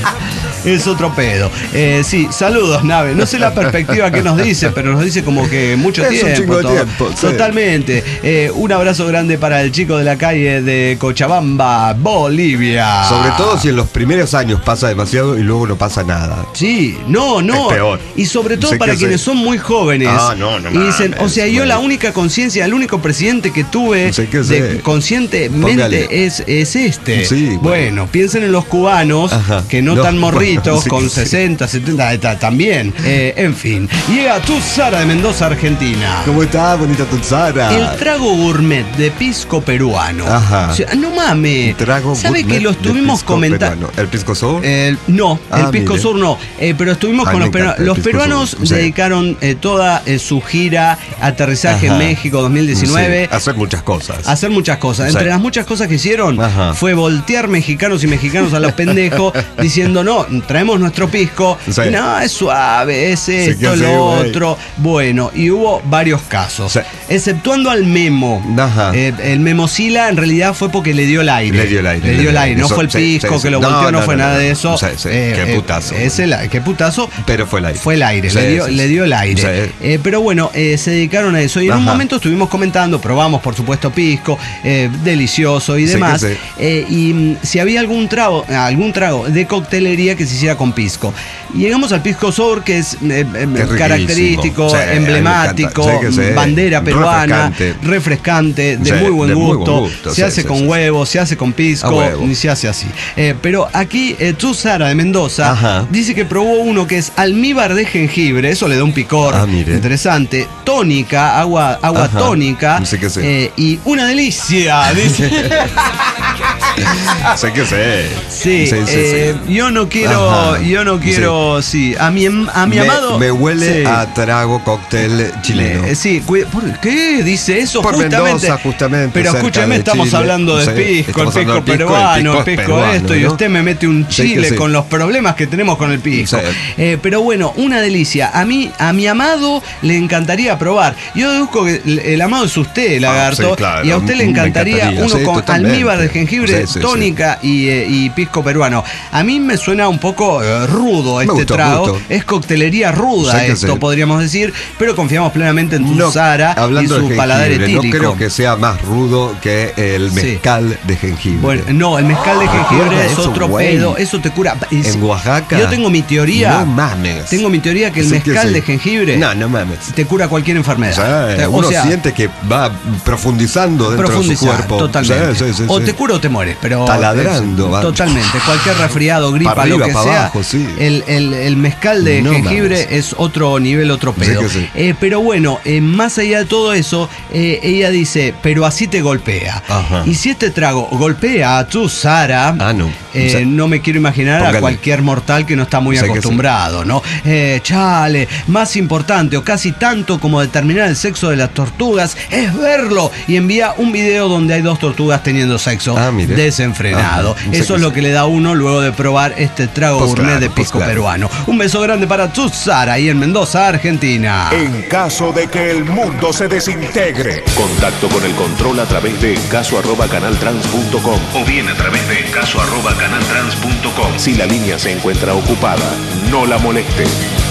Es otro pedo. Eh, sí, saludos, nave. No sé la perspectiva que nos dice, pero nos dice como que mucho Es un tiempo. chingo de todo. tiempo, sí. Totalmente. Eh, un abrazo grande para el chico de la calle de Cochabamba, Bolivia. Sobre todo si en los primeros años pasa demasiado y luego no pasa nada. Sí, no, no. Es peor. Y sobre todo Sé para que quienes sí. son muy jóvenes. Ah, no, no Y dicen, mames, o sea, yo güey. la única conciencia, el único presidente que tuve Sé que de sí. conscientemente Póngale. es, es este. Sí, güey. Bueno, piensen en los cubanos, Ajá. que no, No, tan morritos, bueno, sí con que sí. sesenta, setenta, ta- también. Eh, en fin. Llega tu Sara de Mendoza, Argentina. ¿Cómo está, bonita Tonsara? El trago gourmet de pisco peruano. Ajá. O sea, no mames. Trago ¿Sabe gourmet que lo de estuvimos pisco comentando? peruano. ¿El pisco sour? El- no, Ah, el Pisco mire. Sur no, eh, pero estuvimos Ay, con me los peruanos. encanta el Los Pisco peruanos Sur, sí. dedicaron eh, toda eh, su gira Aterrizaje Ajá. en México dos mil diecinueve Sí, hacer muchas cosas. a hacer muchas cosas. Sí. Entre las muchas cosas que hicieron Ajá. fue voltear mexicanos y mexicanos a los pendejos diciendo no, traemos nuestro pisco, Sí. y no, es suave, es esto, que sí, lo güey. otro. Bueno, y hubo varios casos. Sí. Exceptuando al Memo. Ajá. Eh, el Memosila en realidad fue porque le dio el aire. Le dio el aire, Le dio el aire. No Eso, fue el sí, pisco sí, que sí. lo No, volteó, no, no, fue no, nada no. de eso. Sí, sí. Qué putazo. Es el, qué putazo. Pero fue el aire. Fue el aire, Sí, le, dio, sí, le sí. dio el aire. Sí. Eh, pero bueno, eh, se dedicaron a eso. Y en un Ajá. momento estuvimos comentando, probamos por supuesto pisco, eh, delicioso y Sí, demás. que sí. Eh, y mm, si había algún trago, algún trago de coctelería que se hiciera con pisco. Y llegamos al pisco sour, que es eh, eh, Que es característico, riquísimo. Sí, a mí me emblemático, encanta. Sí, que sí. bandera peruana, Refrescante. refrescante, de Sí, muy buen de muy gusto. buen gusto, Se sí, hace sí, con sí. huevo, se hace con A pisco, huevo. y se hace así. Eh, pero aquí, eh, tú, Sara de Mendoza, Ajá. dice que probó uno que es almíbar de jengibre, eso le da un picor Ah, mire. interesante, tónica, agua, agua Ajá. tónica, Sí que sí. eh, y una delicia, dice. Sé que sé. Sí, Sí, sí, eh, sí. yo no quiero, Ajá. yo no quiero, sí, a mi, a mi me, amado. me huele sí. a trago cóctel chileno. Eh, sí, cuida- ¿por qué dice eso? Por justamente. Mendoza, justamente, Pero cerca escúcheme, de estamos Chile. hablando de Sí, pisco, el estamos pisco hablando del pisco, el peruano, el pisco pisco, peruano, esto, y ¿no? usted me mete un Sí que chile sí. con los problemas que tenemos con el pisco. Sí. Eh, pero bueno, una delicia. A mí, a mi amado le encantaría probar. Yo deduzco que el, el amado es usted, lagarto, Ah, sí, claro, y a usted le me encantaría, encantaría, uno sí, con totalmente. almíbar de jengibre, Sí, sí, tónica y, eh, y pisco peruano. A mí me suena un poco eh, rudo este gustó, me trago. gustó. Es coctelería ruda Sí que esto, sí. podríamos decir, pero confiamos plenamente en tu No, Sara y hablando su de paladar jengibre, no etílico. creo que sea más rudo que el Sí. mezcal de jengibre. Bueno, no, el mezcal de jengibre ¿Recuerda es eso, otro güey? pedo, eso te cura. Es- En Oaxaca. Yo tengo mi teoría. No mames. Tengo mi teoría que el Sí que mezcal sí. de jengibre No, no mames. te cura cualquier enfermedad. O sea, O uno sea, siente que va profundizando dentro de su profundizar, cuerpo. totalmente. Sí, sí, sí, o sí. te cura o te mueres, pero Taladrando, es- va. totalmente. Cualquier resfriado, gripa, Para lo arriba, que para sea, abajo, sí. el, el- el mezcal de No jengibre mames. es otro nivel, otro Sí pedo. que sí. Eh, pero bueno, eh, más allá de todo eso, eh, ella dice, pero así te golpea. Ajá. Y si este trago golpea a tu Sara, Ah, no. eh, O sea, no me quiero imaginar póngale. a cualquier mortal que no está muy Sé que sí. acostumbrado, ¿no? Eh, chale, más importante o casi tanto como determinar el sexo de las tortugas es verlo. Y envía un video donde hay dos tortugas teniendo sexo Ah, mire. desenfrenado. Ajá, sé Eso que es lo sí. que le da a uno luego de probar este trago Pues gourmet claro, de pues pisco claro. peruano. Un beso grande para tu Sara ahí en Mendoza, Argentina. En caso de que el mundo se desintegre, Contacto con el control a través de encaso arroba canaltrans punto com o bien a través de encaso arroba canaltrans punto com. Si la línea se encuentra ocupada, no la moleste.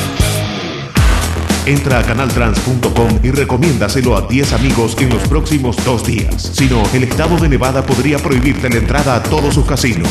Entra a canaltrans punto com y recomiéndaselo a diez amigos en los próximos dos días. Si no, el estado de Nevada podría prohibirte la entrada a todos sus casinos.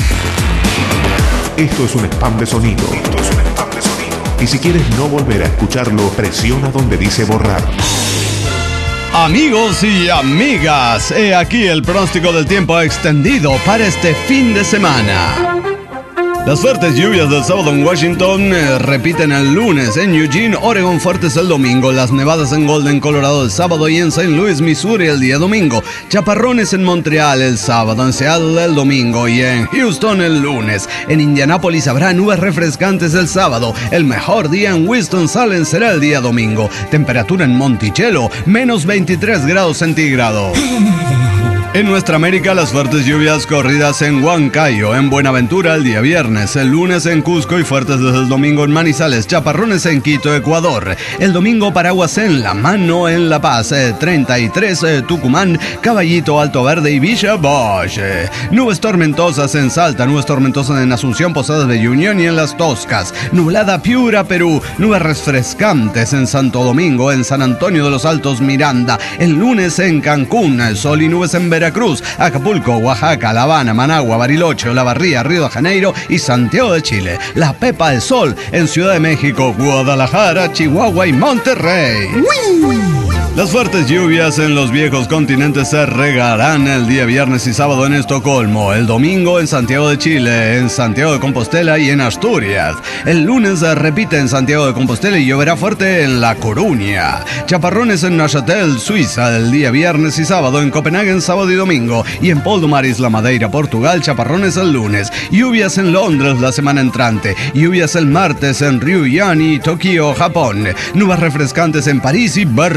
Esto es un spam de sonido. Esto es un spam de sonido. Y si quieres no volver a escucharlo, presiona donde dice borrar. Amigos y amigas, he aquí el pronóstico del tiempo extendido para este fin de semana. Las fuertes lluvias del sábado en Washington eh, repiten el lunes. En Eugene, Oregon, fuertes el domingo. Las nevadas en Golden, Colorado el sábado y en Saint Louis, Missouri el día domingo. Chaparrones en Montreal el sábado, en Seattle el domingo y en Houston el lunes. En Indianápolis habrá nubes refrescantes el sábado. El mejor día en Winston-Salem será el día domingo. Temperatura en Monticello, menos veintitrés grados centígrados. En nuestra América, las fuertes lluvias corridas en Huancayo, en Buenaventura el día viernes, el lunes en Cusco y fuertes desde el domingo en Manizales, chaparrones en Quito, Ecuador. El domingo paraguas en La Mano, en La Paz, eh, treinta y tres eh, Tucumán, Caballito, Alto Verde y Villa Bosch. Eh, nubes tormentosas en Salta, nubes tormentosas en Asunción, Posadas de Unión y en Las Toscas. Nublada Piura, Perú, nubes refrescantes en Santo Domingo, en San Antonio de los Altos, Miranda. El lunes en Cancún, sol y nubes en Veracruz. Veracruz, Acapulco, Oaxaca, La Habana, Managua, Bariloche, Olavarría, Río de Janeiro y Santiago de Chile. La Pepa del Sol en Ciudad de México, Guadalajara, Chihuahua y Monterrey. Las fuertes lluvias en los viejos continentes se regarán el día viernes y sábado en Estocolmo, el domingo en Santiago de Chile, en Santiago de Compostela y en Asturias. El lunes se repite en Santiago de Compostela y lloverá fuerte en La Coruña. Chaparrones en Neuchâtel, Suiza, el día viernes y sábado, en Copenhague sábado y domingo y en Poldomar, Isla Madeira, Portugal, chaparrones el lunes. Lluvias en Londres la semana entrante, lluvias el martes en Ryugyang y Tokio, Japón. Nubes refrescantes en París y Berlín.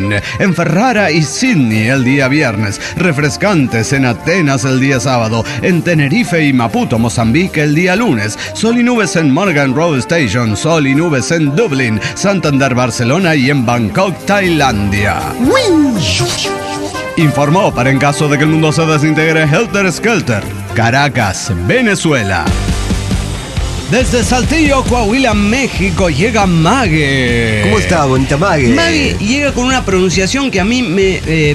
Dublín, en Ferrara y Sydney el día viernes, refrescantes en Atenas el día sábado, en Tenerife y Maputo, Mozambique el día lunes, sol y nubes en Morgan Road Station, sol y nubes en Dublín, Santander, Barcelona y en Bangkok, Tailandia. Informó para en caso de que el mundo se desintegre Helter Skelter, Caracas, Venezuela. Desde Saltillo, Coahuila, México, llega Mague. ¿Cómo está, bonita Mague? Mague llega con una pronunciación que a mí me, eh,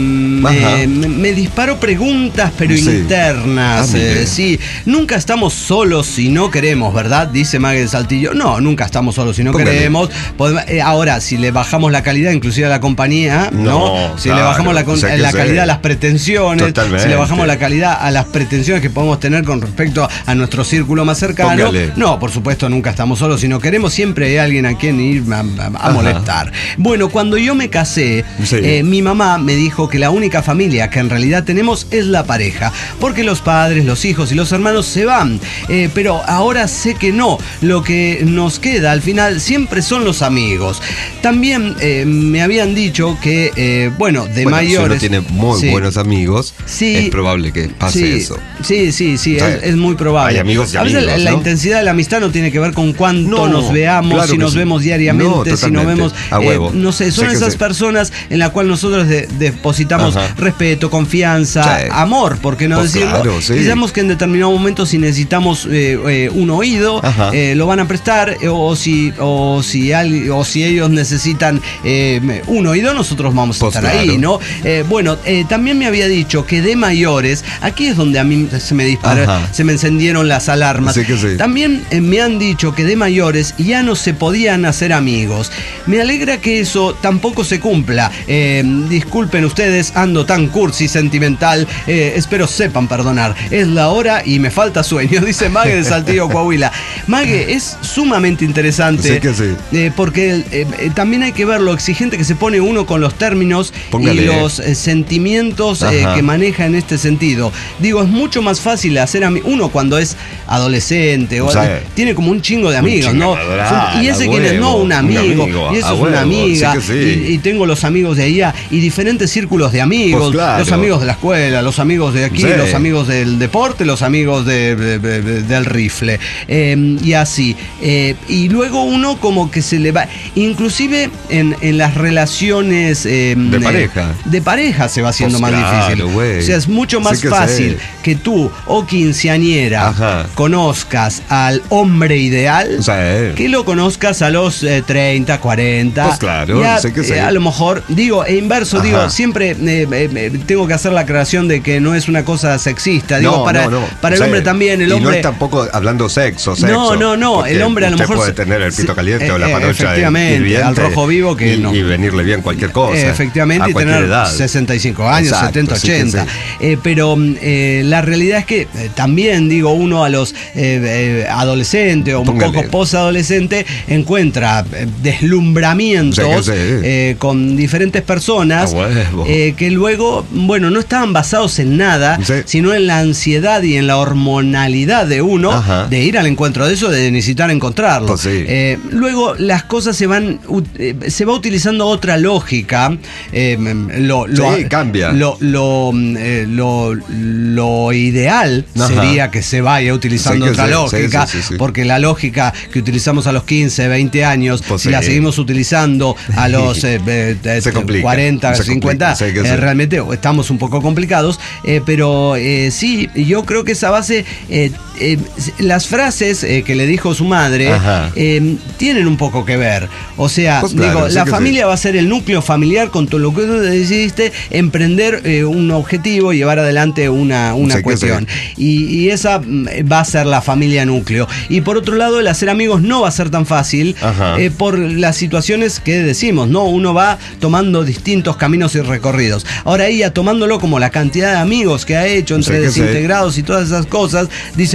me, me, me disparó preguntas, pero sí. internas. Ah, eh, sí, nunca estamos solos si no queremos, ¿verdad? Dice Mague de Saltillo. No, nunca estamos solos si no Póngale. queremos. Podemos, eh, ahora, si le bajamos la calidad, inclusive a la compañía, ¿no? No, si claro, le bajamos la, o sea la que calidad sí. a las pretensiones, Totalmente. si le bajamos la calidad a las pretensiones que podemos tener con respecto a nuestro círculo más cercano. Póngale. No, por supuesto, nunca estamos solos. Si no queremos, siempre hay alguien a quien ir a, a- a molestar. Bueno, cuando yo me casé, Sí. eh, mi mamá me dijo que la única familia que en realidad tenemos es la pareja, porque los padres, los hijos y los hermanos se van. Eh, pero ahora sé que no. Lo que nos queda al final siempre son los amigos. También eh, me habían dicho que, eh, bueno, de Bueno, mayores. si uno tiene muy Sí. buenos amigos, Sí. es probable que pase Sí, eso. Sí, sí, sí, O sea, es, es muy probable. hay amigos y a veces amigos, la, la ¿no? intensidad de la amistad no tiene que ver con cuánto No, nos veamos, claro si que nos sí. vemos diariamente, No, si nos totalmente. vemos. A eh, huevo. no sé, son Sé que esas sí. personas en las cuales nosotros de- depositamos Ajá. respeto, confianza, Sí. amor, ¿por qué no Pues decirlo? claro, sí. Y sabemos que en determinado momento, si necesitamos eh, eh, un oído, Ajá. eh, lo van a prestar, eh, o si o si, al- o si ellos necesitan eh, un oído, nosotros vamos a Pues estar ahí, claro. ¿no? Eh, bueno, eh, también me había dicho que de mayores, aquí es donde a mí se me disparó, Ajá. se me encendieron las alarmas. Sí que sí. También eh, me han dicho que de mayores ya no se podían hacer amigos. Me alegra que eso tampoco se cumpla. Eh, disculpen ustedes, ando tan cursi sentimental. Eh, espero sepan perdonar. Es la hora y me falta sueño, dice Mague de Saltillo, Coahuila. Mague, es sumamente interesante. Sí que sí. eh, porque eh, eh, también hay que ver lo exigente que se pone uno con los términos Póngale. y los eh, sentimientos eh, Ajá. que maneja en este sentido. Digo, es mucho más fácil hacer amigos. Uno cuando es adolescente o, O sea, tiene como un chingo de un amigos, chingo ¿no? de adorar, Son- y ese a quién es, no, huevo, un amigo, un amigo, y eso a es una huevo, amiga, sí que sí. y, y tengo los amigos de allá, y diferentes círculos de amigos, Pues claro. los amigos de la escuela, los amigos de aquí, Sí. los amigos del deporte, los amigos de- de- de- del rifle, eh, y así. Eh, y luego uno como que se le va, inclusive en, en las relaciones eh, De pareja. de pareja se va haciendo Pues más claro, difícil. güey. O sea, es mucho Sí más que fácil sé. que tú o quinceañera Ajá. conozcas al hombre ideal O sea, eh. que lo conozcas a los eh, treinta, cuarenta. Pues claro, Ya, sé que eh, sé. a lo mejor, digo, e inverso, Ajá. digo, siempre eh, eh, eh, tengo que hacer la aclaración de que no es una cosa sexista. Digo, No, para, no, no. para O el sea, hombre también, el y hombre. no es tampoco hablando sexo, sexo. No, no, no, porque el hombre a lo usted mejor puede se- tener el pito se- caliente o la eh, panocha efectivamente, hirviente al rojo vivo que y, no. y venirle bien cualquier cosa. Eh, efectivamente, a y cualquier tener edad. sesenta y cinco años, Exacto, setenta, sí que ochenta. sí. Eh, pero mm, eh, la realidad es que eh, también, digo, uno a los eh, eh, adolescentes o un Póngale. poco posadolescente encuentra eh, deslumbramientos Sí que sí. eh, con diferentes personas A huevo. eh, que luego, bueno, no estaban basados en nada, Sí. sino en la ansiedad y en la hormonalidad de uno Ajá. de ir al encuentro de eso, de necesitar encontrarlo. Pues sí. Eh, luego las cosas se van, ut- eh, se va utilizando otra lógica. eh, lo, lo- Sí, cambia. Lo, lo, eh, lo- lo ideal Ajá. sería que se vaya utilizando Sí, que otra sí, lógica, sí, sí, sí. porque la lógica que utilizamos a los quince, veinte años, Pues si sí. la seguimos utilizando a los eh, eh, eh, Se complica, cuarenta, se cincuenta, complica, sí que eh, sí. realmente estamos un poco complicados, eh, pero eh, sí, yo creo que esa base, eh, eh, las frases eh, que le dijo su madre Ajá. eh, tienen un poco que ver. O sea, Pues claro, digo, sí la que familia sí. va a ser el núcleo familiar con todo lo que tú decidiste emprender eh, un objetivo, llevar adelante una, una Sí que cuestión. Y, y esa mm, va a ser la familia núcleo. Y por otro lado, el hacer amigos no va a ser tan fácil Ajá. eh, por las situaciones que decimos, ¿no? Uno va tomando distintos caminos y recorridos. Ahora ella, tomándolo como la cantidad de amigos que ha hecho entre Sí que sí. desintegrados y todas esas cosas, dice,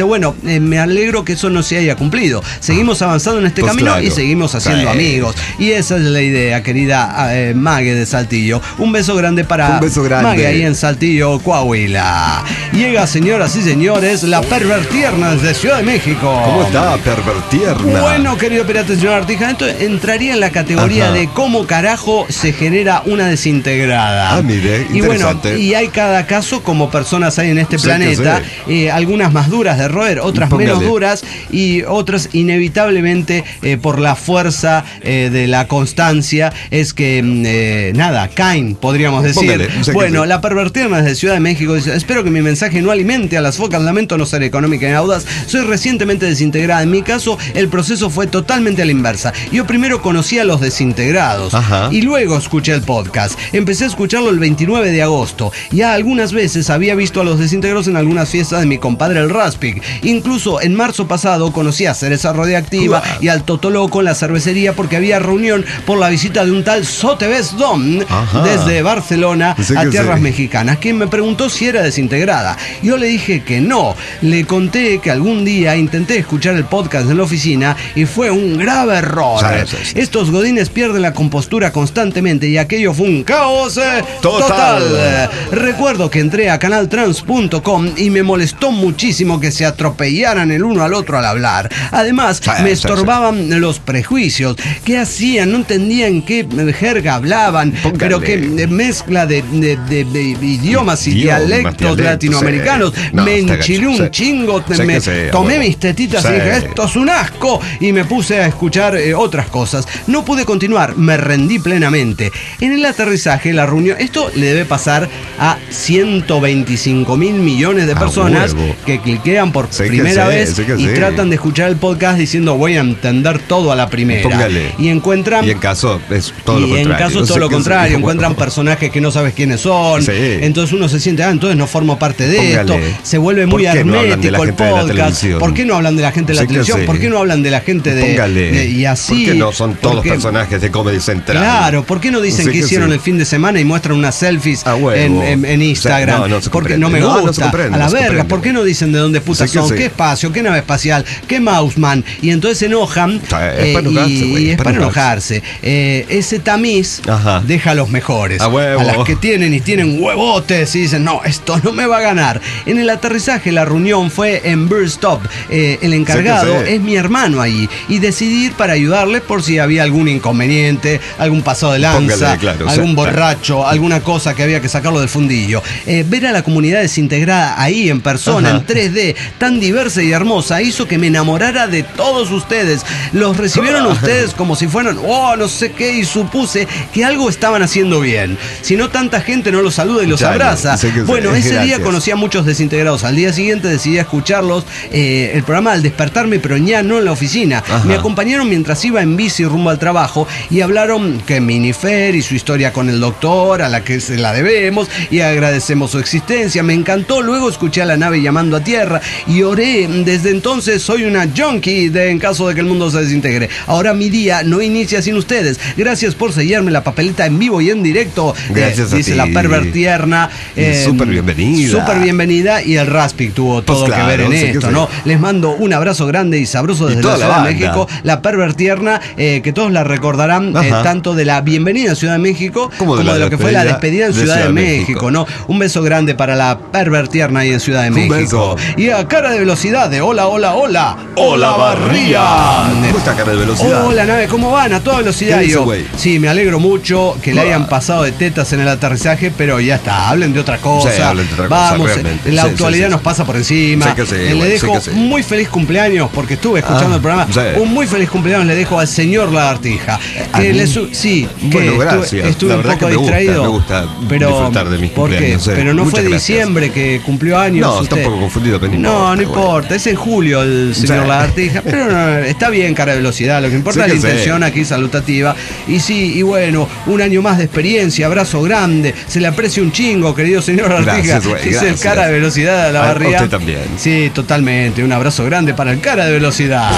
bueno, eh, me alegro que eso no se haya cumplido. Seguimos avanzando en este Pues camino claro. y seguimos haciendo Sí. amigos. Y esa es la idea, querida eh, Mague de Saltillo. Un beso grande para Un beso grande. Mague ahí en Saltillo, Coahuila. Llega, señoras y señores, la pervertierna desde Ciudad de México. ¿Cómo está, pervertierna? Bueno, querido pirata señor Artija, esto entraría en la categoría Ajá. de cómo carajo se genera una desintegrada. Ah, mire, y bueno, interesante. y hay cada caso, como personas hay en este Sí, planeta, que eh, algunas más duras de roer, otras Póngale. menos duras y otras inevitablemente eh, por la fuerza eh, de la constancia es que mm, eh, nada, caen, podríamos decir. Póngale, o sea que Bueno, sí. la pervertida desde Ciudad de México dice: espero que mi mensaje no alimente a las focas, lamento no ser económica y audaz, soy recientemente desintegrada. En mi caso, el proceso fue totalmente a la inversa. Yo primero conocí a los desintegrados Ajá. y luego escuché el podcast. Empecé a escucharlo el veintinueve de agosto. Ya algunas veces había visto a los desintegrados en algunas fiestas de mi compadre el Raspic. Incluso en marzo pasado conocí a Cereza Radioactiva Wow. y al Totoloco en la cervecería porque había reunión por la visita de un tal Sotebes Dom Ajá. desde Barcelona Sí a que tierras sí. mexicanas, quien me preguntó si era desintegrada. Yo le dije que no. Le conté que algún día intenté escuchar el podcast en la oficina y fue un grave error. Sí, sí, sí. Estos godines pierden la compostura constantemente y aquello fue un caos eh, Total. total. Eh, Recuerdo que entré a canal trans punto com y me molestó muchísimo que se atropellaran el uno al otro al hablar. Además, Sí, me sí, estorbaban los prejuicios. ¿Qué hacían? No entendían qué jerga hablaban, Póngale. pero qué eh, mezcla de, de- de- de idiomas y Idiomas, dialectos dialectos, latinoamericanos. sí. No, me está enchilé gacho, un sí. chingo, Sí me que sí, tomé bueno. mis tetitas Sí. y dije, esto es un asco, y me puse a escuchar eh, otras cosas. No pude continuar, me rendí plenamente. En el aterrizaje, la reunión, esto le debe pasar a ciento veinticinco mil millones de A personas huevo. que cliquean por Sí que primera sí, vez sí que y sí. tratan de escuchar el podcast diciendo voy a entender todo a la primera. Póngale. Y encuentran Y en caso es todo lo y contrario. en caso O todo sea lo que contrario, sí, encuentran bueno. personajes que no sabes quiénes son. Sí. Entonces uno se siente, ah, entonces no formo parte de Póngale. esto. Se vuelve ¿Por muy qué no hablan de la hermético el gente de la podcast. televisión? ¿Por qué no hablan de la gente de la Sí que televisión? sí. ¿Por qué no hablan de la gente de, Póngale. de- y así? ¿Por qué no son todos Porque- personajes de Comedy Central? Claro, ¿por qué no dicen Sí que que hicieron sí. el fin de semana y muestran unas selfies A huevo. en, en- en Instagram? O sea, no, no se Porque comprende. no me No, no gusta. se comprende, a la no se verga, comprende. ¿por qué no dicen de dónde putas Sí que son? sí. ¿Qué espacio? ¿Qué nave espacial? ¿Qué Mouseman? Y entonces se enojan. Sí, es para enojarse, y, güey, y es es para para enojarse. Eh, ese tamiz Ajá. deja a los mejores. A huevo. A las que tienen y tienen huevotes y dicen, no, esto no me va a ganar. En el aterrizaje, la reunión fue en Bird Stop. Eh, el encargado Sí que sí. es mi hermano ahí. Y decidí ir para ayudarle por si había algún inconveniente, algún pasado de lanza, Póngale, claro, o sea, algún claro. borracho, alguna cosa que había que sacarlo del fundillo. Eh, ver a la comunidad desintegrada ahí en persona, Ajá. en tres D, tan diversa y hermosa, hizo que me enamorara de todos ustedes. Los recibieron ustedes como si fueran, oh, no sé qué, y supuse que algo estaban haciendo bien. Si no, tanta gente no los saluda y los Ya, abraza. sé que sí, Bueno, ese día gracias. conocí a muchos desintegrados. Al día siguiente decidí escucharlos. eh, el programa al despertarme, pero ya no en la oficina. Ajá. Me acompañaron mientras iba en bici rumbo al trabajo y hablaron que Minifer y su historia con el doctor, a la que se la debemos y agradecemos su existencia. Me encantó. Luego escuché a la nave llamando a tierra y oré. Desde entonces soy una junkie de, en caso de que el mundo se desintegre. Ahora mi día no inicia sin ustedes. Gracias por sellarme la papeleta en vivo y en directo. Gracias Eh, a dice ti. la pervertierna. Y súper bienvenida. Súper bienvenida y el Raspic tuvo todo Pues que ver claro, en sí que esto, sí. ¿no? Les mando un abrazo grande y sabroso Y desde toda la la Ciudad de banda. México. La pervertierna, eh, que todos la recordarán eh, Ajá. tanto de la bienvenida a Ciudad de México Como como de de, la lo que fue la despedida en de Ciudad, de, Ciudad de México, México. ¿no? Un beso grande para la pervertierna ahí en Ciudad de Un México. beso. Y a cara de velocidad de hola, hola, hola. Hola, Barría. ¿Cómo está, cara de velocidad? Hola, nave, ¿cómo van? A toda velocidad. ¿Qué dice, Yo, güey? sí, me alegro mucho que le hayan pasado de tetas en el aterrizaje, pero ya está, hablen de otra cosa. Sí, hablen de otra cosa, Vamos, realmente. la Sí, actualidad sí, sí, nos sí. pasa por encima. Sí que sí, Eh, güey, le sí dejo que sí. un muy feliz cumpleaños, porque estuve escuchando Ah, el programa. sí. Un muy feliz cumpleaños le dejo al señor Lagartija. ¿A Que mí? le su- sí, que Bueno, estuve- gracias. estuve, La un verdad poco que me gusta, distraído. me gusta pero, disfrutar de mis ¿por qué? cumpleaños, sí. Pero no Muchas fue gracias. diciembre que cumplió años. No, usted. tampoco confundido, pero no No, importa, no güey. importa. Es en julio el señor Sí. Lagartija. Pero no, está bien, cara de velocidad. Lo que importa Sí es la que sí. intención aquí salutativa. Y sí, y bueno, un año más de experiencia, abrazo grande. Se le aprecia un chingo, querido señor Lagartija. Gracias, güey, Dice el gracias. cara de velocidad a la A- a barría. usted también. Sí, totalmente. Un abrazo grande para el cara de velocidad.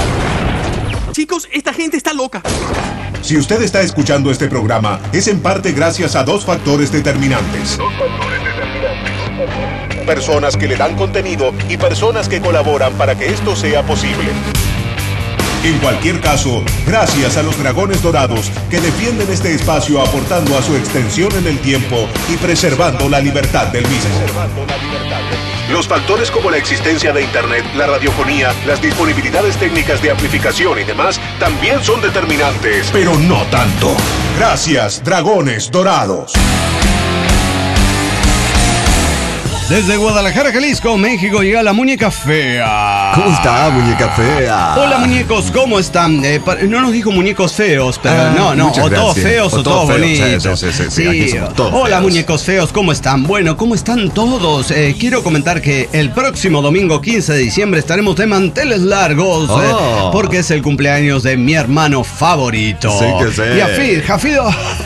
Chicos, esta gente está loca. Si usted está escuchando este programa, es en parte gracias a dos factores determinantes. personas que le dan contenido y personas que colaboran para que esto sea posible. En cualquier caso, gracias a los Dragones Dorados que defienden este espacio aportando a su extensión en el tiempo y preservando la libertad del mismo. Los factores como la existencia de Internet, la radiofonía, las disponibilidades técnicas de amplificación y demás también son determinantes, pero no tanto. Gracias, Dragones Dorados. Desde Guadalajara, Jalisco, México, llega la muñeca fea. ¿Cómo está, muñeca fea? Hola, muñecos, ¿cómo están? Eh, pa- no nos dijo muñecos feos, pero Ah, no, no, muchas o todos gracias. feos o, O todos todos feos, bonitos. sí, sí, sí, sí, aquí somos todos Hola, feos. muñecos feos, ¿cómo están? Bueno, ¿cómo están todos? Eh, quiero comentar que el próximo domingo quince de diciembre estaremos de manteles largos, Oh. eh, porque es el cumpleaños de mi hermano favorito. Sí que sí. Yafid, Jafido,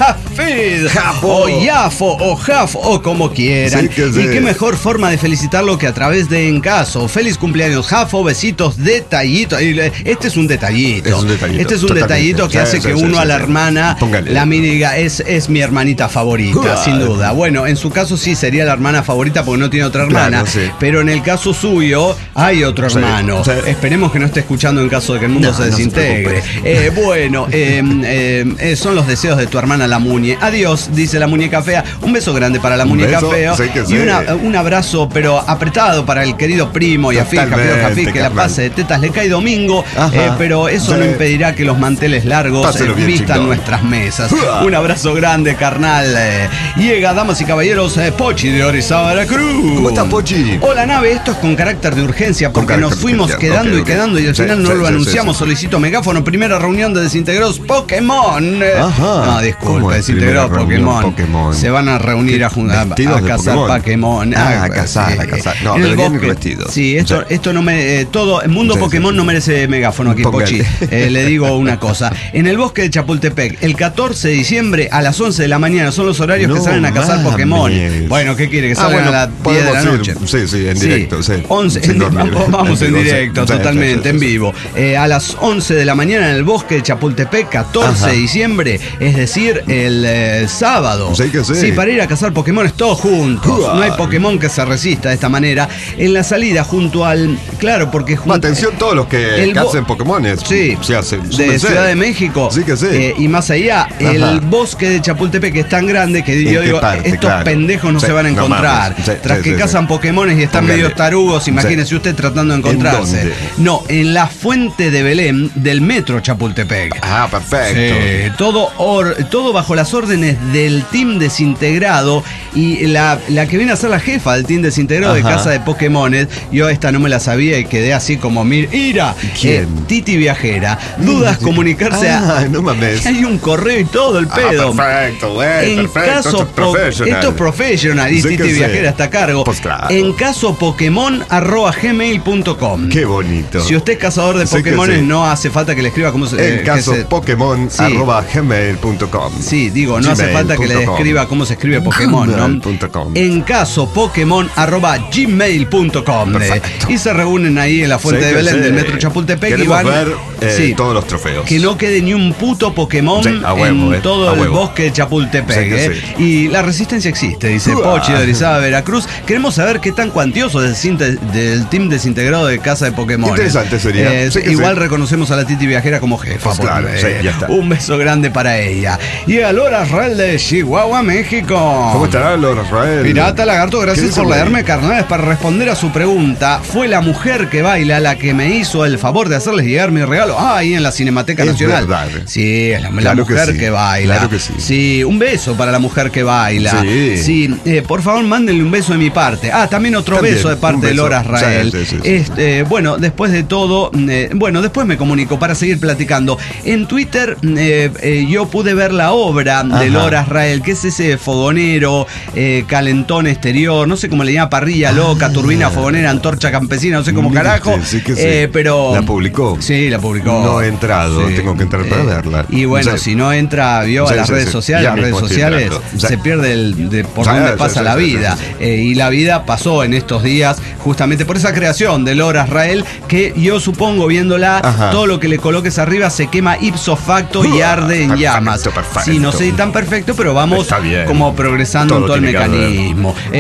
Jafid, Jafo. o Yafo, o Jaf, o como quieran. Sí que sí. Y qué mejor forma de felicitarlo que a través de Encaso. Feliz cumpleaños, Jafo, besitos, detallitos. Y le- Este es un detallito. Es un detallito, Este es un totalmente. detallito que Sí, hace sí, que sí, uno sí, a la sí. hermana Póngale. la mira, es, es mi hermanita favorita, Uah. sin duda. Bueno, en su caso sí sería la hermana favorita porque no tiene otra hermana. Claro, sí. Pero en el caso suyo hay otro Sí, hermano. sí. Esperemos que no esté escuchando en caso de que el mundo No, se no se desintegre. preocupe. Eh, bueno, eh, eh, eh, son los deseos de tu hermana la muñe. Adiós, dice la muñeca fea. Un beso grande para la Un muñeca beso, fea. sí que Y sí. una, un abrazo, pero apretado para el querido primo y Jafid, Totalmente, Jafid, Jafid, que la carnal. pase de tetas. Le cae domingo, Ajá. eh, pero eso Sí. no impedirá que los manteles largos Páselo eh, bien, vistan chingón. nuestras mesas. Uah. Un abrazo grande, carnal. Eh, llega, damas y caballeros, eh, Pochi de Orizaba, Veracruz. ¿Cómo está, Pochi? Hola, nave, esto es con carácter de urgencia porque Con nos carácter de fuimos urgencia. quedando Ok, y ok. quedando y al Sí, final no sí, lo sí, anunciamos. sí, sí. Solicito megáfono, primera reunión de desintegrados Pokémon. Eh, Ajá. No, ¿Cómo disculpe, es desintegrados primera reunión Pokémon. Pokémon? Se van a reunir a, jun- a, Vestidos a de cazar Pokémon. Pokémon. Ah, a cazar, a cazar. No, en pero el vienen bosque. vestidos. Sí, esto, Sí. esto no me. eh, todo. El mundo Sí, sí, Pokémon sí. no merece megáfono aquí, Póngale. Pochi. Eh, le digo una cosa. En el bosque de Chapultepec, el catorce de diciembre a las once de la mañana son los horarios que No salen a cazar mames. Pokémon. Bueno, ¿qué quiere? Que Ah, salgan bueno, a las diez de la podemos ir, noche. sí, sí, en directo, sí. once, Sin en- dormir. vamos, vamos en En vivo, sí. directo, Sí, sí, totalmente, sí, en sí. vivo. Eh, a las once de la mañana en el bosque de Chapultepec, catorce Ajá. de diciembre, es decir, el eh, sábado. Sí que sí. para ir a cazar Pokémon todos juntos. Uah. No hay Pokémon que se resista de esta manera. En la salida junto al... Claro, porque junto... Atención todos los que el bo- cacen Pokémones. Sí, Se hace, de súmense. Ciudad de México. Sí que sí. Eh, y más allá, el bosque de Chapultepec es tan grande que yo qué digo, parte? estos Claro. pendejos no Sí, se van a no encontrar. mames. Sí, Tras sí, que sí, cazan sí. Pokémones y están Póngale. medio tarugos, imagínese Sí. usted tratando de encontrarse. dónde? No, en la fuente de Belén del metro Chapultepec. Ah, perfecto. Sí, todo, or- todo bajo las órdenes del team desintegrado y la, la que viene a ser la jefa del team desintegrado de Ajá. Casa de Pokémones. Yo esta no me la sabía y quedé así como, mir, ira, ¿Quién? eh, Titi Viajera. Dudas comunicarse a... Ah, no mames. Hay un correo y todo el pedo. Ah, perfecto, güey, En perfecto. caso Esto es po- professional. esto es professional y Sí Titi que sí. Viajera está a cargo. Pues claro. En caso Pokémon arroba gmail punto com. Qué bonito. Si usted es cazador de Sí que Pokémones, sí. no hace falta que le escriba cómo se eh, En que caso se- Pokémon Sí. arroba gmail punto com. Sí, digo, no hace gmail falta que le punto com. describa cómo se escribe Pokémon, ¿no? gmail punto com. En caso Pokémon arroba gmail punto com. Perfecto. Y se reúnen ahí en la fuente Sí de que Belén sí. del metro Chapultepec y Queremos van ver eh, sí, todos los trofeos. que no quede ni un puto Pokémon Sí, a huevo, en eh, todo a el huevo. bosque de Chapultepec. Sí que eh. sí. Y la resistencia existe, dice Uah. Pochi de Orizaba, Veracruz. Queremos saber qué tan cuantioso es el sinte- del team desintegrado de Casa de Pokémon. Interesante sería. Eh, Sí que igual sí. reconocemos a la Titi Viajera como jefa. Pues claro, porque, sí, eh, ya está. Un beso grande para ella. Y a Lora Real de Chihuahua, México. ¿Cómo estará, Lord Rafael? Pirata Lagarto, ¿Qué gracias dice por por ahí? leerme, carnales. Para responder a su pregunta, fue la mujer que baila la que me hizo el favor de hacerles llegar mi regalo. Ah, ahí en la Cinemateca Es Nacional. verdad. Sí, es la, la Claro que mujer sí, que, baila. claro que sí. Sí, un beso para la mujer que baila. Sí. Sí, eh, por favor, mándenle un beso de mi parte. Ah, también otro También, beso de parte un de beso. Lora Rael. Sí, sí, sí, sí. Este, bueno, después de todo, eh, bueno, después me comunico para seguir platicando. En Twitter eh, eh, yo pude ver la obra de Ajá. Lora Rael, que es ese fogonero, eh, calentón exterior, no sé cómo le llama, parrilla loca, turbina fogonera, antorcha campesina, no sé cómo Mire carajo. usted, sí que sí. Eh, pero ¿La publicó? Sí, la publicó. No he entrado, Sí. tengo que entrar para Eh, verla. Y bueno, Sí. si no entra, vio Sí, a las sí, redes sí. sociales, Ya las redes mismo estoy sociales, entrando. Sí. se pierde el, de por Sí, dónde sí, pasa sí, la sí, vida. sí, sí. Eh, y la vida pasó en estos días justamente por esa creación de Lora Rael, que yo supongo viéndola, Ajá. todo lo que le coloques arriba se quema ipso facto y Uah, arde en perfecto, llamas. perfecto. Sí, no sé tan perfecto, pero vamos Está bien. como progresando Todo en todo el tiene que arder. mecanismo. Eh, un abrazo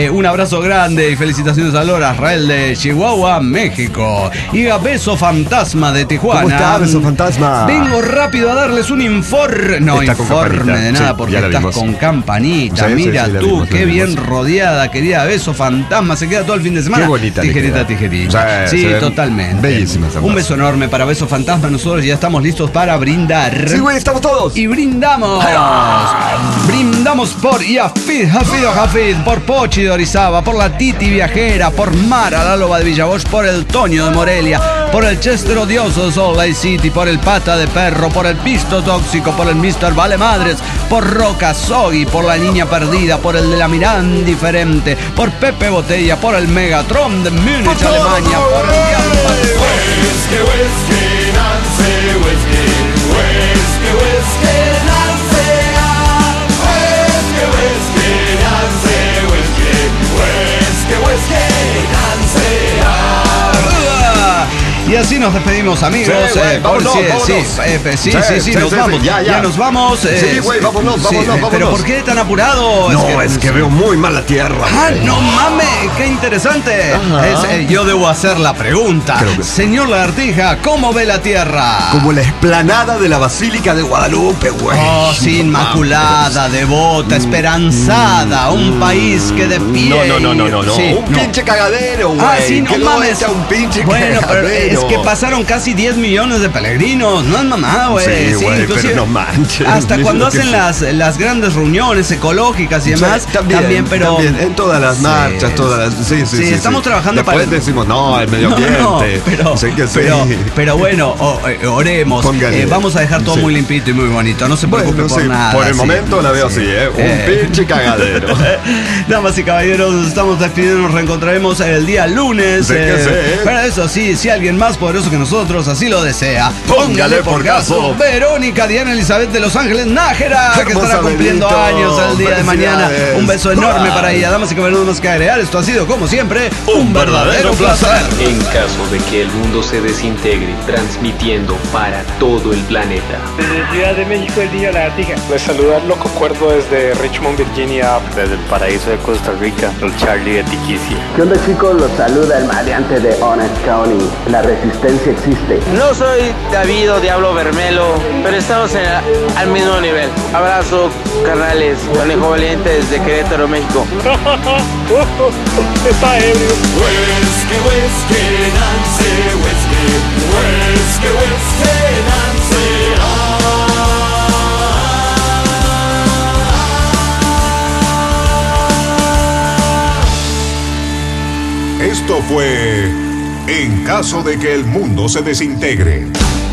abrazo grande y felicitaciones a Lora Israel de Chihuahua, México. Y a Beso Fantasma de Tijuana. ¿Cómo está, Beso Fantasma? Vengo rápido a darles un informe. No, Está con informe campanita. de nada, Sí, porque ya la estás vimos. con campanita. Sí, sí, Mira sí, la tú, vimos, la qué vimos. bien rodeada, querida Beso Fantasma. Se queda todo el fin de semana. Qué bonita le Tijerita, queda. tijerita. Sí, Sí, se ven totalmente. bellísimas ambas. Un beso enorme para Beso Fantasma. Nosotros ya estamos listos para brindar. Sí, güey, estamos todos. Y brindamos. Brindamos por Yafid, Jafid o Jafid, por Pochi de Orizaba, por la Titi Viajera, por Mara la Loba de Villavoz, por el Toño de Morelia, por el Chester Odioso de Salt Lake City, por el Pata de Perro, por el Pisto Tóxico, por el mister Vale Madres, por Roca Soggy, por la Niña Perdida, por el de la Mirada Indiferente, por Pepe Botella, por el Megatron de Múnich, Alemania, por el Y así nos despedimos, amigos. Sí, güey, eh, por vámonos, si- vámonos. sí, eh, eh, sí, Sí, sí, sí, sí, nos sí, vamos. sí, ya, ya. nos vamos. eh, Sí, güey, vámonos, vámonos, eh, Pero vámonos. ¿por qué tan apurado? No, es que veo muy mal la tierra. Ah, güey. no mames, qué interesante. Ajá. Es, eh, yo debo hacer la pregunta. Creo que- Señor Lagartija, ¿cómo ve la tierra? Como la explanada de la Basílica de Guadalupe, güey. Oh, sí, inmaculada, devota, esperanzada, un país que de pie. No, no, no, no, no, no. Sí, un no. pinche cagadero, güey. Ah, sí, no que mames. es un pinche Bueno, pero cagadero. es que pasaron casi diez millones de peregrinos. No es mamá, güey. Sí, güey, inclusive pero no manches. Hasta cuando Lo que hacen sí. las, las grandes reuniones ecológicas y demás. Sí, también, pero. también, en todas las Sí. marchas, todas las. Sí, sí, sí. Sí, estamos sí. trabajando Después para- decimos, no, el medio No, ambiente. no, pero, Sí que sí. pero, pero bueno, o- eh, oremos. Póngale. Eh, vamos a dejar todo Sí. muy limpito y muy bonito. No se preocupe Bueno, por sí, nada. por el sí. momento la veo Sí. así, ¿eh? Un Eh. pinche cagadero. Damas y caballeros, nos estamos despidiendo. Nos reencontraremos el día lunes. Sí que sí. Pero eso sí, si alguien más poderoso que nosotros así lo desea, Póngale por caso. Verónica Diana Elizabeth de Los Ángeles Nájera, que Hermosa estará cumpliendo Benito. años el día de mañana. Felicidades. Un beso enorme Bye. para ella. Damas y caballeros, no nos queda agregar. Esto ha sido, como siempre, un verdadero placer. En caso de que el mundo se desintegre, transmitiendo para todo el planeta. Desde Ciudad de México, el niño Lagartija. Les saluda el Loco Cuerdo desde Richmond, Virginia. Desde el paraíso de Costa Rica, el Charlie de Tiquicia. ¿Qué onda, chicos? Los saluda el maleante de Orange County. La resistencia existe. No soy David o Diablo Bermelo, pero estamos en el- al mismo nivel. Abrazo, carnales, Conejo Valiente desde Querétaro, México. Está ebrio. Esto fue En caso de que el mundo se desintegre.